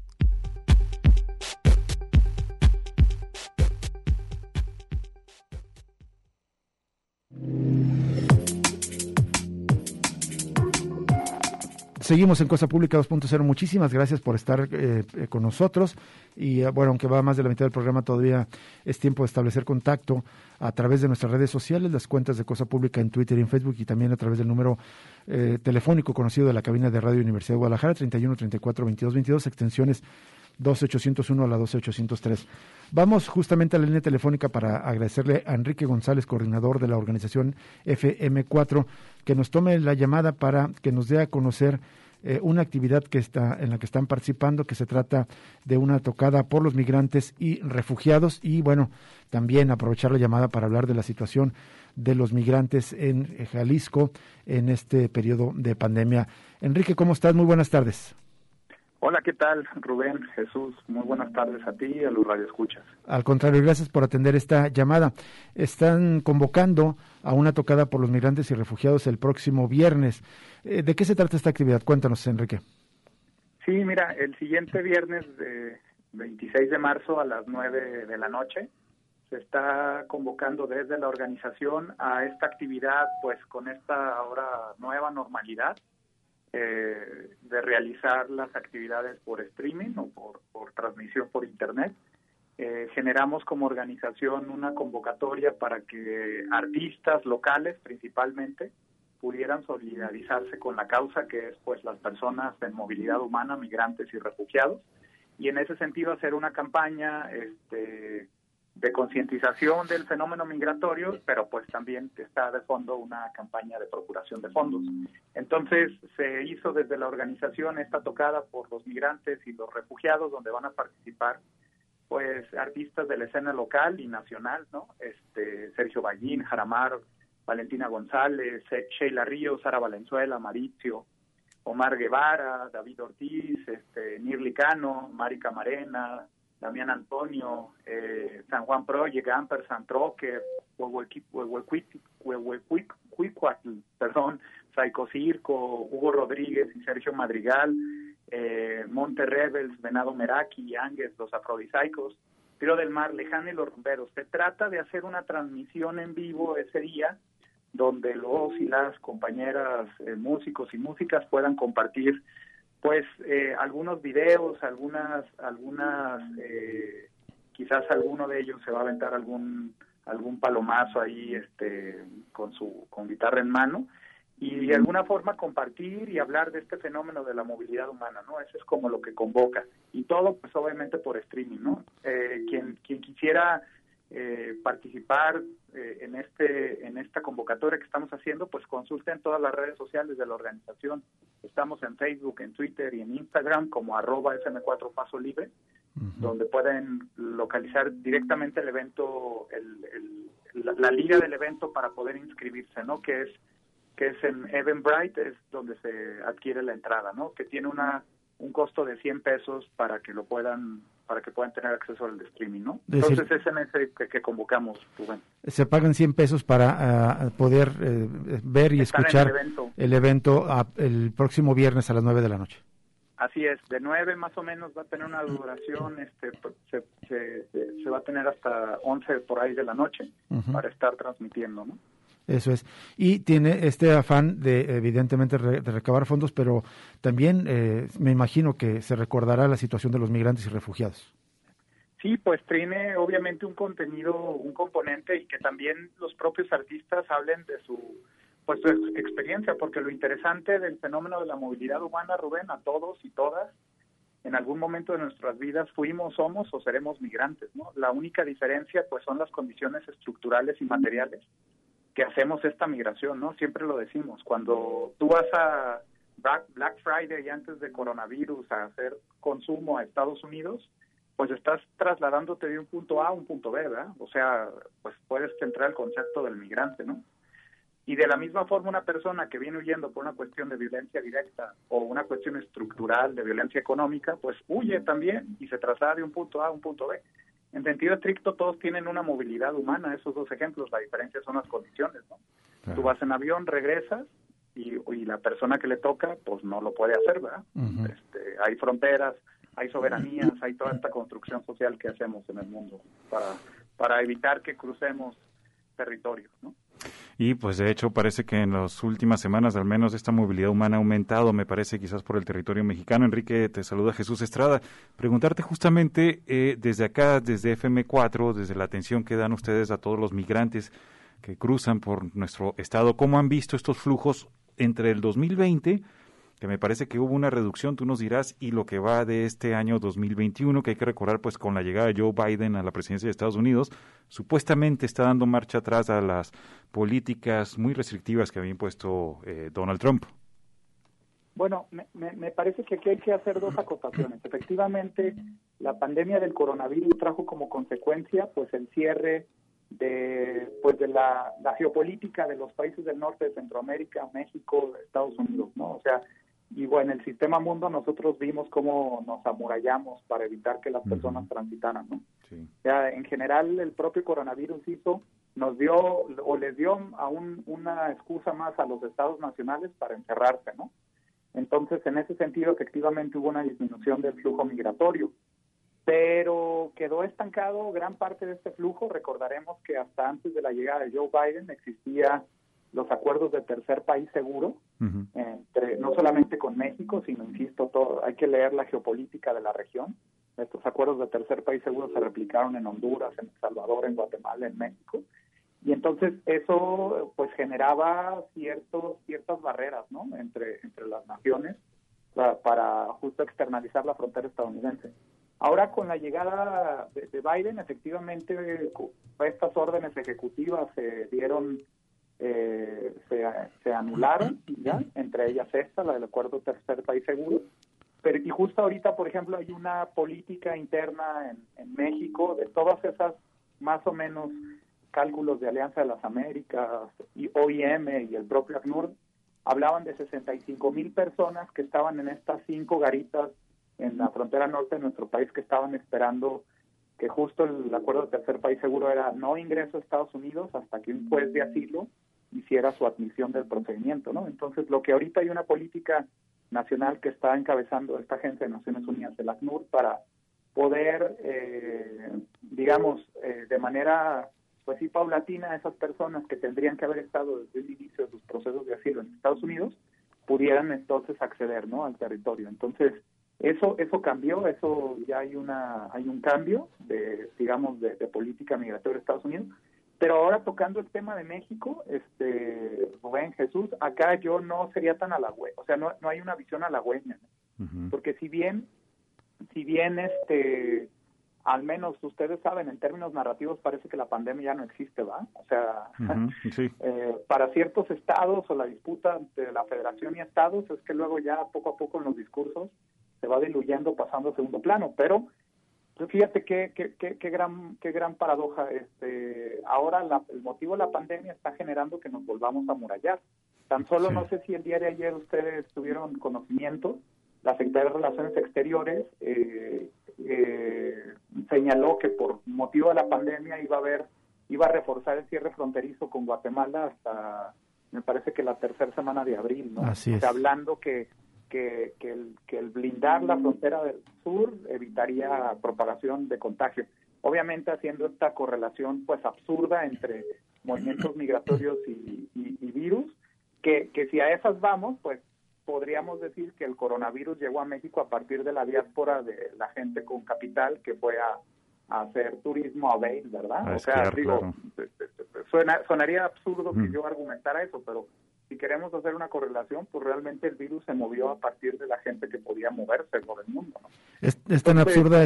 Seguimos en Cosa Pública 2.0. Muchísimas gracias por estar con nosotros. Y bueno, aunque va más de la mitad del programa, todavía es tiempo de establecer contacto a través de nuestras redes sociales, las cuentas de Cosa Pública en Twitter y en Facebook, y también a través del número telefónico conocido de la cabina de Radio Universidad de Guadalajara, 31 34 22 22, extensiones 12801 a la 12803. Vamos justamente a la línea telefónica para agradecerle a Enrique González, coordinador de la organización FM4, que nos tome la llamada para que nos dé a conocer una actividad en la que están participando, que se trata de una tocada por los migrantes y refugiados, y bueno, también aprovechar la llamada para hablar de la situación de los migrantes en Jalisco en este periodo de pandemia. Enrique, ¿cómo estás? Muy buenas tardes. Hola, ¿qué tal, Rubén, Jesús? Muy buenas tardes a ti y a los radioescuchas. Al contrario, gracias por atender esta llamada. Están convocando a una tocada por los migrantes y refugiados el próximo viernes. ¿De qué se trata esta actividad? Cuéntanos, Enrique. Sí, mira, el siguiente viernes, 26 de marzo a las 9 de la noche, se está convocando desde la organización a esta actividad, pues con esta ahora nueva normalidad, de realizar las actividades por streaming o por transmisión por internet. Generamos como organización una convocatoria para que artistas locales principalmente pudieran solidarizarse con la causa, que es pues las personas en movilidad humana, migrantes y refugiados, y en ese sentido hacer una campaña de concientización del fenómeno migratorio, pero pues también está de fondo una campaña de procuración de fondos. Entonces se hizo desde la organización esta tocada por los migrantes y los refugiados, donde van a participar pues artistas de la escena local y nacional, ¿no? Sergio Ballín, Jaramar, Valentina González, Sheila Ríos, Sara Valenzuela, Mauricio, Omar Guevara, David Ortiz, Nirli Cano, Mari Camarena, Damián Antonio, San Juan Project, Ampersand, Trocker, Psycho Circo, Hugo Rodríguez y Sergio Madrigal, Monte Rebels, Venado Meraki, Ánguez, los Afrodisaicos, Tiro del Mar, Lejana y Los Rumberos. Se trata de hacer una transmisión en vivo ese día, donde los y las compañeras músicos y músicas puedan compartir pues algunos videos, quizás alguno de ellos se va a aventar algún palomazo ahí con guitarra en mano, y de alguna forma compartir y hablar de este fenómeno de la movilidad humana, ¿no? Eso es como lo que convoca, y todo pues obviamente por streaming, ¿no? Quien quisiera participar en esta convocatoria que estamos haciendo, pues consulten todas las redes sociales de la organización. Estamos en Facebook, en Twitter y en Instagram como @FM4 Paso Libre, donde pueden localizar directamente el evento, la liga del evento para poder inscribirse, ¿no? Que es en Eventbrite, es donde se adquiere la entrada, ¿no? Que tiene un costo de 100 pesos para que puedan tener acceso al streaming, ¿no? Entonces es en ese que convocamos, Rubén. Se pagan 100 pesos para poder ver y escuchar el evento el próximo viernes a las 9 de la noche. Así es, de 9 más o menos va a tener una duración, se va a tener hasta 11 por ahí de la noche para estar transmitiendo, ¿no? Eso es. Y tiene este afán de, evidentemente, de recabar fondos, pero también me imagino que se recordará la situación de los migrantes y refugiados. Sí, pues tiene obviamente un contenido, un componente, y que también los propios artistas hablen de su experiencia, porque lo interesante del fenómeno de la movilidad humana, Rubén, a todos y todas, en algún momento de nuestras vidas fuimos, somos o seremos migrantes, ¿no? La única diferencia pues son las condiciones estructurales y materiales que hacemos esta migración, ¿no? Siempre lo decimos, cuando tú vas a Black Friday y antes de coronavirus a hacer consumo a Estados Unidos, pues estás trasladándote de un punto A a un punto B, ¿verdad? O sea, pues puedes entrar al concepto del migrante, ¿no? Y de la misma forma una persona que viene huyendo por una cuestión de violencia directa o una cuestión estructural de violencia económica, pues huye también y se traslada de un punto A a un punto B. En sentido estricto, todos tienen una movilidad humana, esos dos ejemplos. La diferencia son las condiciones, ¿no? Claro. Tú vas en avión, regresas, y la persona que le toca, pues no lo puede hacer, ¿verdad? Hay fronteras, hay soberanías, hay toda esta construcción social que hacemos en el mundo para evitar que crucemos territorios, ¿no? Y pues de hecho parece que en las últimas semanas al menos esta movilidad humana ha aumentado, me parece, quizás por el territorio mexicano. Enrique, te saluda Jesús Estrada. Preguntarte justamente desde acá, desde FM4, desde la atención que dan ustedes a todos los migrantes que cruzan por nuestro estado, ¿cómo han visto estos flujos entre el 2020, que me parece que hubo una reducción, tú nos dirás, y lo que va de este año 2021, que hay que recordar, pues con la llegada de Joe Biden a la presidencia de Estados Unidos, supuestamente está dando marcha atrás a las políticas muy restrictivas que había impuesto Donald Trump? Bueno, me parece que aquí hay que hacer dos acotaciones. Efectivamente, la pandemia del coronavirus trajo como consecuencia pues el cierre de la geopolítica de los países del norte de Centroamérica, México, Estados Unidos, ¿no? O sea, y bueno, en el sistema mundo nosotros vimos cómo nos amurallamos para evitar que las personas transitaran, ¿no? Sí. O sea, en general el propio coronavirus les dio una excusa más a los estados nacionales para encerrarse, ¿no? Entonces, en ese sentido, efectivamente hubo una disminución del flujo migratorio, pero quedó estancado gran parte de este flujo. Recordaremos que hasta antes de la llegada de Joe Biden existían los acuerdos de tercer país seguro, no solamente con México, sino, insisto, hay que leer la geopolítica de la región. Estos acuerdos de tercer país seguro se replicaron en Honduras, en El Salvador, en Guatemala, en México, y entonces eso pues generaba ciertas barreras, ¿no? entre las naciones para justo externalizar la frontera estadounidense. Ahora, con la llegada de Biden, efectivamente, estas órdenes ejecutivas se anularon, ¿ya? Entre ellas esta, la del acuerdo tercer país seguro. Y justo ahorita, por ejemplo, hay una política interna en México de todas esas, más o menos, cálculos de Alianza de las Américas, y OIM y el propio ACNUR, hablaban de 65,000 personas que estaban en estas 5 garitas en la frontera norte de nuestro país, que estaban esperando que justo el acuerdo de tercer país seguro era no ingreso a Estados Unidos hasta que un juez de asilo hiciera su admisión del procedimiento, ¿no? Entonces, lo que ahorita hay una política nacional que está encabezando esta agencia de Naciones Unidas, el ACNUR, para poder, digamos, de manera, pues sí, paulatina, a esas personas que tendrían que haber estado desde el inicio de sus procesos de asilo en Estados Unidos, pudieran entonces acceder, ¿no?, al territorio. Entonces, eso cambió, eso ya hay un cambio digamos, de política migratoria de Estados Unidos. Pero ahora tocando el tema de México, Rubén, Jesús, acá yo no sería tan halagüeño, o sea, no hay una visión halagüeña, ¿no? Uh-huh. Porque si bien al menos ustedes saben, en términos narrativos parece que la pandemia ya no existe, ¿va? O sea, uh-huh, sí. Para ciertos estados o la disputa entre la federación y estados es que luego ya poco a poco en los discursos se va diluyendo, pasando a segundo plano, pero fíjate qué gran paradoja. Ahora el motivo de la pandemia está generando que nos volvamos a amurallar. Tan solo sí. No sé si el día de ayer ustedes tuvieron conocimiento, la Secretaría de Relaciones Exteriores señaló que por motivo de la pandemia iba a reforzar el cierre fronterizo con Guatemala hasta, me parece que la tercera semana de abril, ¿no? Así es. O sea, hablando que el blindar la frontera del sur evitaría propagación de contagio. Obviamente haciendo esta correlación pues absurda entre movimientos migratorios y virus, que si a esas vamos, pues podríamos decir que el coronavirus llegó a México a partir de la diáspora de la gente con capital que fue a hacer turismo a Bale, ¿verdad? A o sea, esquiar, digo, claro. Sonaría absurdo que yo argumentara eso, pero si queremos hacer una correlación, pues realmente el virus se movió a partir de la gente que podía moverse por el mundo, ¿no? Es tan absurda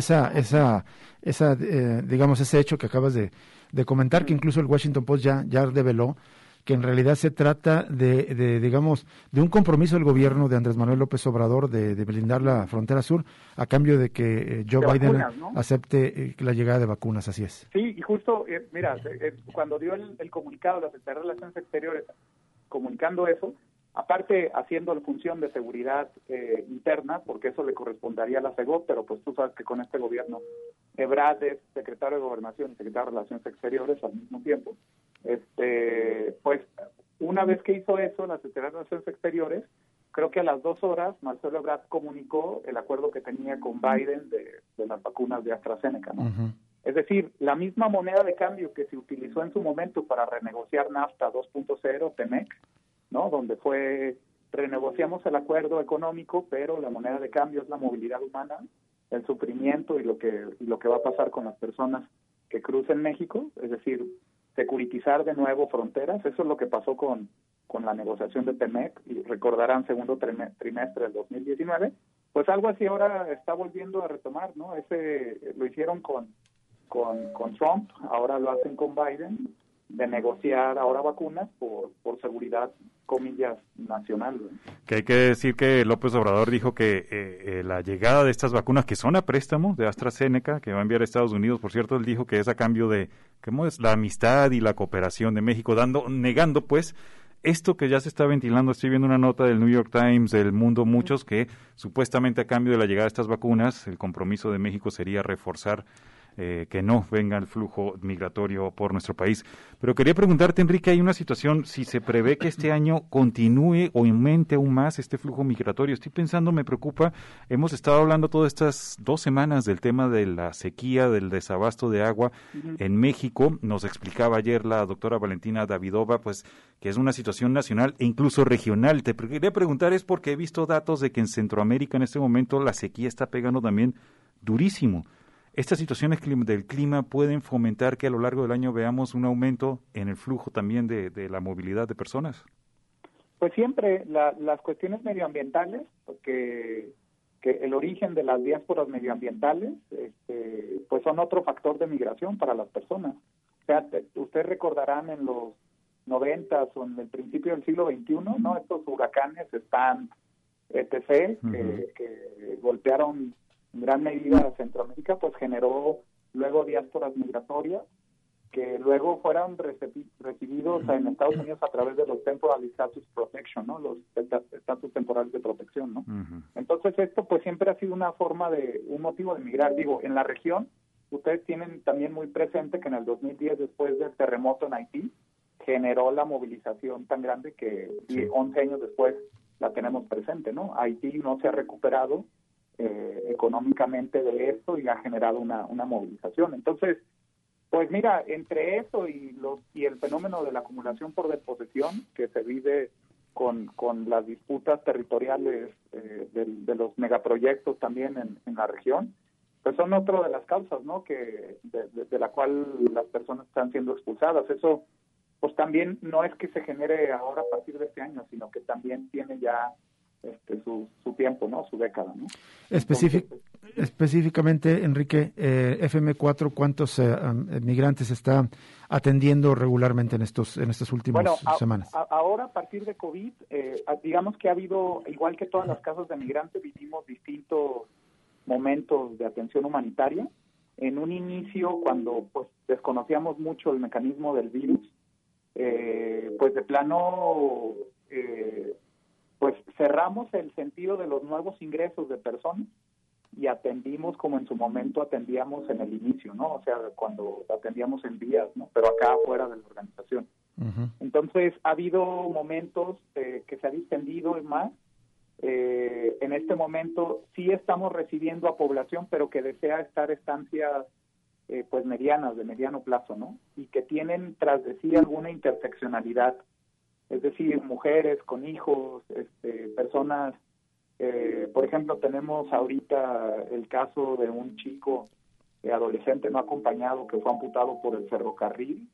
esa digamos, ese hecho que acabas de comentar, que incluso el Washington Post ya reveló que en realidad se trata digamos, de un compromiso del gobierno de Andrés Manuel López Obrador de blindar la frontera sur a cambio de que Joe Biden vacunas, ¿no? acepte la llegada de vacunas, así es. Sí, y justo, mira, cuando dio el comunicado de la Secretaría de Relaciones Exteriores comunicando eso, aparte haciendo la función de seguridad interna, porque eso le correspondería a la CEGOP, pero pues tú sabes que con este gobierno Ebrard es secretario de Gobernación y secretario de Relaciones Exteriores al mismo tiempo. Pues una vez que hizo eso la Secretaría de Relaciones Exteriores, creo que a las 2 horas Marcelo Ebrard comunicó el acuerdo que tenía con Biden de las vacunas de AstraZeneca, ¿no? Uh-huh. Es decir, la misma moneda de cambio que se utilizó en su momento para renegociar NAFTA 2.0, TEMEC, ¿no? Donde renegociamos el acuerdo económico, pero la moneda de cambio es la movilidad humana, el sufrimiento y lo que va a pasar con las personas que crucen México, es decir, securitizar de nuevo fronteras. Eso es lo que pasó con la negociación de TEMEC, y recordarán segundo trimestre del 2019, pues algo así ahora está volviendo a retomar, ¿no? Lo hicieron con Trump, ahora lo hacen con Biden, de negociar ahora vacunas por seguridad, comillas, nacional, ¿no? Que hay que decir que López Obrador dijo que la llegada de estas vacunas, que son a préstamo de AstraZeneca, que va a enviar a Estados Unidos, por cierto, él dijo que es a cambio de, ¿cómo es?, la amistad y la cooperación de México, negando, pues, esto que ya se está ventilando. Estoy viendo una nota del New York Times, del Mundo, muchos, que supuestamente a cambio de la llegada de estas vacunas, el compromiso de México sería reforzar que no venga el flujo migratorio por nuestro país. Pero quería preguntarte, Enrique, hay una situación, si se prevé que este año continúe o aumente aún más este flujo migratorio. Estoy pensando, me preocupa, hemos estado hablando todas estas 2 semanas del tema de la sequía, del desabasto de agua en México. Nos explicaba ayer la doctora Valentina Davidova, pues, que es una situación nacional e incluso regional. Te quería preguntar, es porque he visto datos de que en Centroamérica en este momento la sequía está pegando también durísimo. ¿Estas situaciones del clima pueden fomentar que a lo largo del año veamos un aumento en el flujo también de la movilidad de personas? Pues siempre las cuestiones medioambientales, porque que el origen de las diásporas medioambientales, pues son otro factor de migración para las personas. O sea, ustedes recordarán en los 90s o en el principio del siglo XXI, ¿no? Estos huracanes están, etc., que golpearon en gran medida a Centroamérica, pues generó luego diásporas migratorias que luego fueron recibidos en Estados Unidos a través de los Temporal Status Protection, ¿no? Los estatus temporales de protección, ¿no? Entonces esto pues siempre ha sido un motivo de migrar. Digo, en la región, ustedes tienen también muy presente que en el 2010, después del terremoto en Haití, generó la movilización tan grande que 11 años después la tenemos presente, ¿no? Haití no se ha recuperado económicamente de esto y ha generado una movilización. Entonces, pues mira, entre eso y el fenómeno de la acumulación por desposesión que se vive con las disputas territoriales de los megaproyectos también en la región, pues son otra de las causas, ¿no? Que de la cual las personas están siendo expulsadas. Eso, pues también no es que se genere ahora a partir de este año, sino que también tiene ya su tiempo, ¿no? Su década, ¿no? Específicamente, Enrique, FM4, ¿cuántos migrantes está atendiendo regularmente en estas últimas semanas? Ahora, a partir de COVID, digamos que ha habido, igual que todas las casas de migrantes, vivimos distintos momentos de atención humanitaria. En un inicio, cuando pues desconocíamos mucho el mecanismo del virus, pues de plano pues cerramos el sentido de los nuevos ingresos de personas y atendimos como en su momento atendíamos en el inicio, ¿no? O sea, cuando atendíamos en días, ¿no? Pero acá afuera de la organización. Uh-huh. Entonces, ha habido momentos que se ha distendido más. En este momento sí estamos recibiendo a población, pero que desea estar estancias pues medianas, de mediano plazo, ¿no? Y que tienen tras de sí alguna interseccionalidad. Es decir, mujeres con hijos, personas, por ejemplo, tenemos ahorita el caso de un chico adolescente no acompañado que fue amputado por el ferrocarril,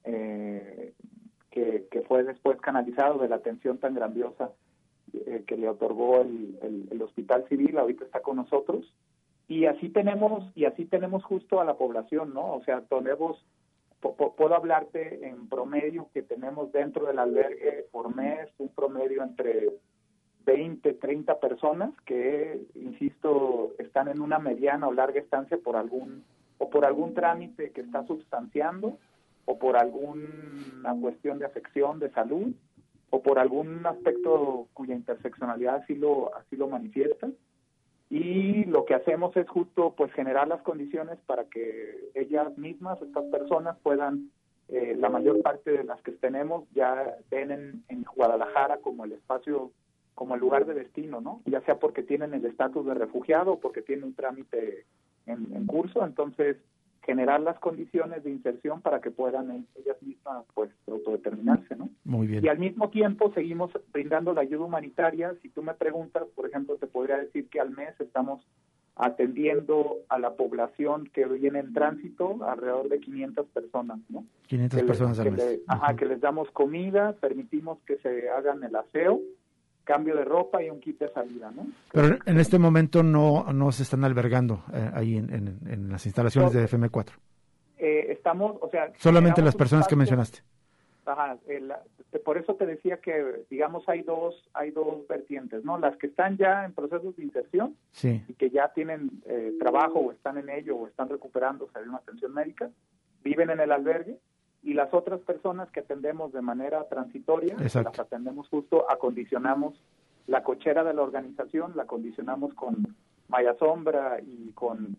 que fue después canalizado de la atención tan grandiosa que le otorgó el Hospital Civil, ahorita está con nosotros, y así tenemos justo a la población, ¿no? O sea, puedo hablarte en promedio que tenemos dentro del albergue por mes un promedio entre 20, 30 personas que, insisto, están en una mediana o larga estancia por algún trámite que está substanciando o por alguna cuestión de afección de salud o por algún aspecto cuya interseccionalidad así lo manifiesta. Y lo que hacemos es justo pues generar las condiciones para que ellas mismas, estas personas, puedan, la mayor parte de las que tenemos, ya ven en Guadalajara como el espacio, como el lugar de destino, ¿no? Ya sea porque tienen el estatus de refugiado o porque tienen un trámite en curso. Entonces, generar las condiciones de inserción para que puedan ellas mismas pues autodeterminarse, ¿no? Muy bien. Y al mismo tiempo seguimos brindando la ayuda humanitaria. Si tú me preguntas, por ejemplo, te podría decir que al mes estamos atendiendo a la población que viene en tránsito, alrededor de 500 personas, ¿no? 500 personas al mes. Que les damos comida, permitimos que se hagan el aseo, cambio de ropa y un kit de salida, ¿no? Pero en este momento no se están albergando ahí en las instalaciones de FM4. Estamos, o sea... Solamente las personas que mencionaste. Ajá, por eso te decía que, digamos, hay dos vertientes, ¿no? Las que están ya en procesos de inserción, sí, y que ya tienen trabajo o están en ello o están recuperándose de una atención médica, viven en el albergue, y las otras personas que atendemos de manera transitoria, las atendemos justo, acondicionamos la cochera de la organización, la acondicionamos con malla sombra y con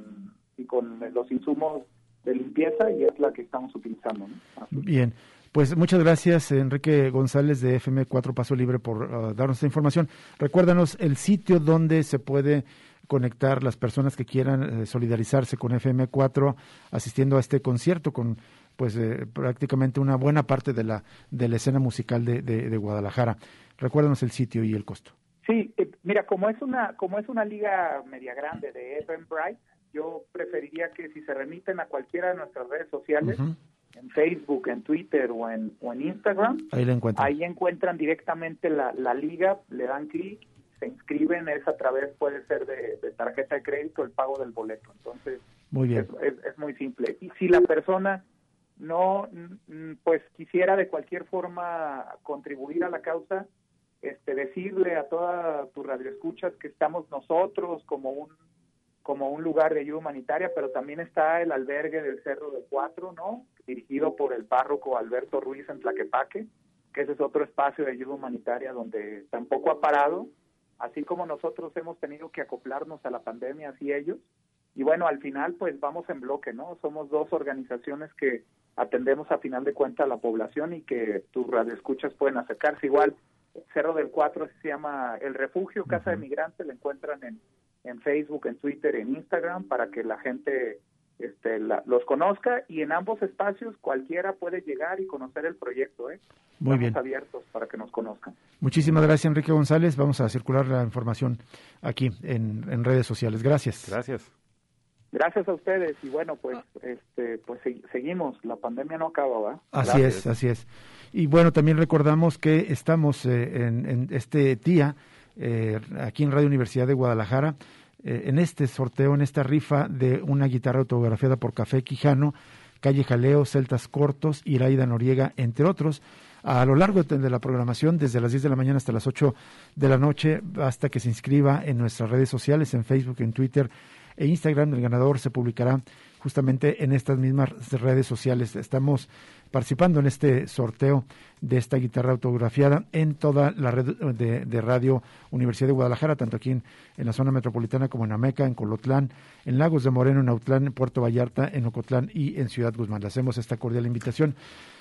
los insumos de limpieza, y es la que estamos utilizando, ¿no? Bien, pues muchas gracias, Enrique González de FM4 Paso Libre, por darnos esta información. Recuérdanos el sitio donde se puede conectar las personas que quieran solidarizarse con FM4 asistiendo a este concierto con pues prácticamente una buena parte de la escena musical de Guadalajara. Recuérdanos el sitio y el costo. Sí, mira, como es una liga media grande de Eventbrite, yo preferiría que si se remiten a cualquiera de nuestras redes sociales, uh-huh, en Facebook, en Twitter o en Instagram, ahí encuentran directamente la liga, le dan clic, se inscriben, puede ser de tarjeta de crédito, el pago del boleto. Entonces, muy bien, es muy simple. Y si la persona no, pues quisiera de cualquier forma contribuir a la causa, decirle a toda tu radioescuchas que estamos nosotros como un lugar de ayuda humanitaria, pero también está el albergue del Cerro del Cuatro, ¿no? Dirigido por el párroco Alberto Ruiz en Tlaquepaque, que ese es otro espacio de ayuda humanitaria donde tampoco ha parado, así como nosotros hemos tenido que acoplarnos a la pandemia, así ellos. Y bueno, al final pues vamos en bloque, ¿no? Somos dos organizaciones que atendemos a final de cuentas a la población y que tus radioescuchas pueden acercarse. Igual, Cerro del Cuatro se llama El Refugio, Casa de Migrantes, la encuentran en Facebook, en Twitter, en Instagram, para que la gente los conozca, y en ambos espacios cualquiera puede llegar y conocer el proyecto. Muy bien. Estamos abiertos para que nos conozcan. Muchísimas gracias, Enrique González. Vamos a circular la información aquí en redes sociales. Gracias. Gracias. Gracias a ustedes, y bueno, pues seguimos, la pandemia no acaba, ¿va? Así es. Y bueno, también recordamos que estamos en este día aquí en Radio Universidad de Guadalajara, en este sorteo, en esta rifa de una guitarra autografiada por Café Quijano, Calle Jaleo, Celtas Cortos, Iraida Noriega, entre otros. A lo largo de la programación, desde las 10 de la mañana hasta las 8 de la noche, hasta que se inscriba en nuestras redes sociales, en Facebook, en Twitter e Instagram. El ganador se publicará justamente en estas mismas redes sociales. Estamos participando en este sorteo de esta guitarra autografiada en toda la red de Radio Universidad de Guadalajara, tanto aquí en la zona metropolitana como en Ameca, en Colotlán, en Lagos de Moreno, en Autlán, en Puerto Vallarta, en Ocotlán y en Ciudad Guzmán. Le hacemos esta cordial invitación.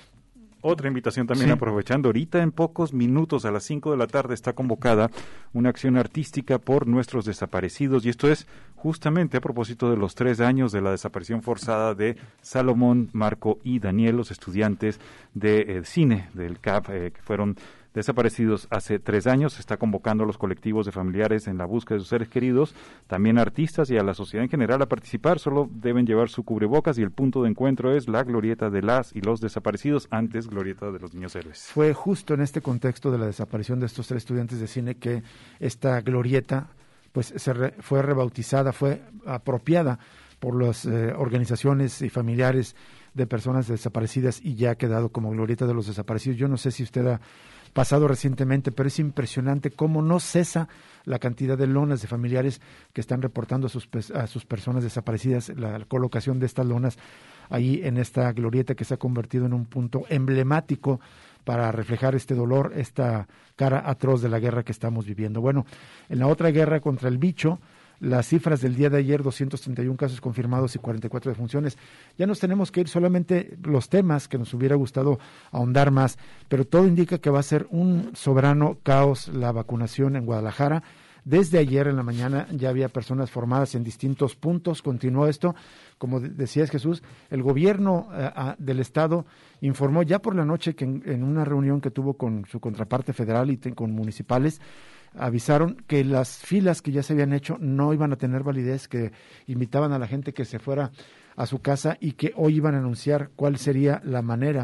Otra invitación también, aprovechando, ahorita en pocos minutos, a las 5 de la tarde, está convocada una acción artística por nuestros desaparecidos, y esto es justamente a propósito de los 3 años de la desaparición forzada de Salomón, Marco y Daniel, los estudiantes de cine del CAP, que fueron desaparecidos hace 3 años. Se está convocando a los colectivos de familiares en la búsqueda de sus seres queridos, también artistas y a la sociedad en general a participar. Solo deben llevar su cubrebocas, y el punto de encuentro es la glorieta de las y los desaparecidos, antes glorieta de los niños héroes. Fue justo en este contexto de la desaparición de estos 3 estudiantes de cine que esta glorieta pues fue rebautizada, fue apropiada por las organizaciones y familiares de personas desaparecidas, y ya ha quedado como glorieta de los desaparecidos. Yo no sé si usted ha pasado recientemente, pero es impresionante cómo no cesa la cantidad de lonas de familiares que están reportando a sus personas desaparecidas. La colocación de estas lonas ahí en esta glorieta, que se ha convertido en un punto emblemático para reflejar este dolor, esta cara atroz de la guerra que estamos viviendo. Bueno, en la otra guerra contra el bicho, las cifras del día de ayer: 231 casos confirmados y 44 defunciones. Ya nos tenemos que ir, solamente los temas que nos hubiera gustado ahondar más, pero todo indica que va a ser un soberano caos la vacunación en Guadalajara. Desde ayer en la mañana ya había personas formadas en distintos puntos. Continuó esto, como decías, Jesús, el gobierno del estado informó ya por la noche que en una reunión que tuvo con su contraparte federal y con municipales, avisaron que las filas que ya se habían hecho no iban a tener validez, que invitaban a la gente que se fuera a su casa, y que hoy iban a anunciar cuál sería la manera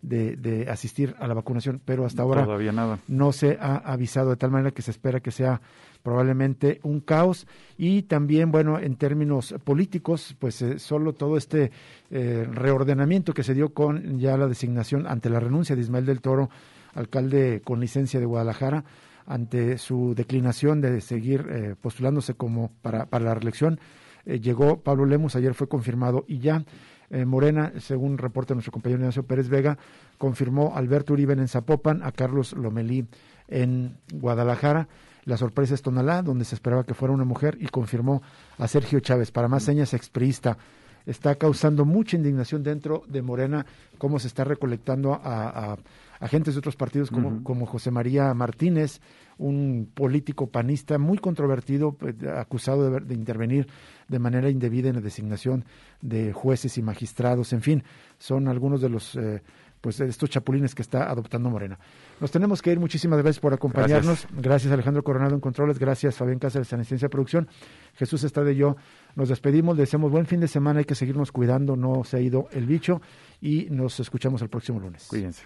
de asistir a la vacunación, pero hasta ahora todavía nada. No se ha avisado, de tal manera que se espera que sea probablemente un caos. Y también, bueno, en términos políticos, pues solo todo este reordenamiento que se dio con ya la designación ante la renuncia de Ismael del Toro, alcalde con licencia de Guadalajara, ante su declinación de seguir postulándose como para la reelección, llegó Pablo Lemus. Ayer fue confirmado, y ya Morena, según reporta nuestro compañero Ignacio Pérez Vega, confirmó a Alberto Uribe en Zapopan, a Carlos Lomelí en Guadalajara. La sorpresa es Tonalá, donde se esperaba que fuera una mujer, y confirmó a Sergio Chávez, para más señas expriista. Está causando mucha indignación dentro de Morena cómo se está recolectando a agentes de otros partidos como José María Martínez, un político panista muy controvertido, acusado de intervenir de manera indebida en la designación de jueces y magistrados. En fin, son algunos de los estos chapulines que está adoptando Morena. Nos tenemos que ir. Muchísimas gracias por acompañarnos. Gracias Alejandro Coronado en Controles. Gracias Fabián Cáceres en Asistencia de Producción. Jesús Estrada y yo nos despedimos. Le deseamos buen fin de semana. Hay que seguirnos cuidando. No se ha ido el bicho. Y nos escuchamos el próximo lunes. Cuídense.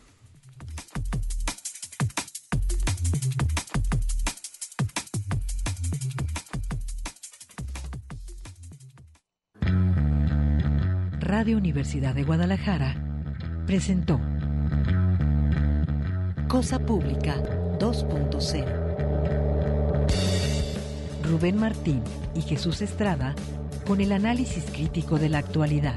Radio Universidad de Guadalajara presentó Cosa Pública 2.0. Rubén Martín y Jesús Estrada con el análisis crítico de la actualidad.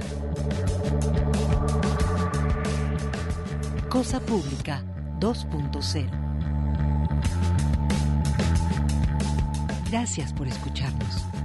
Cosa Pública 2.0. Gracias por escucharnos.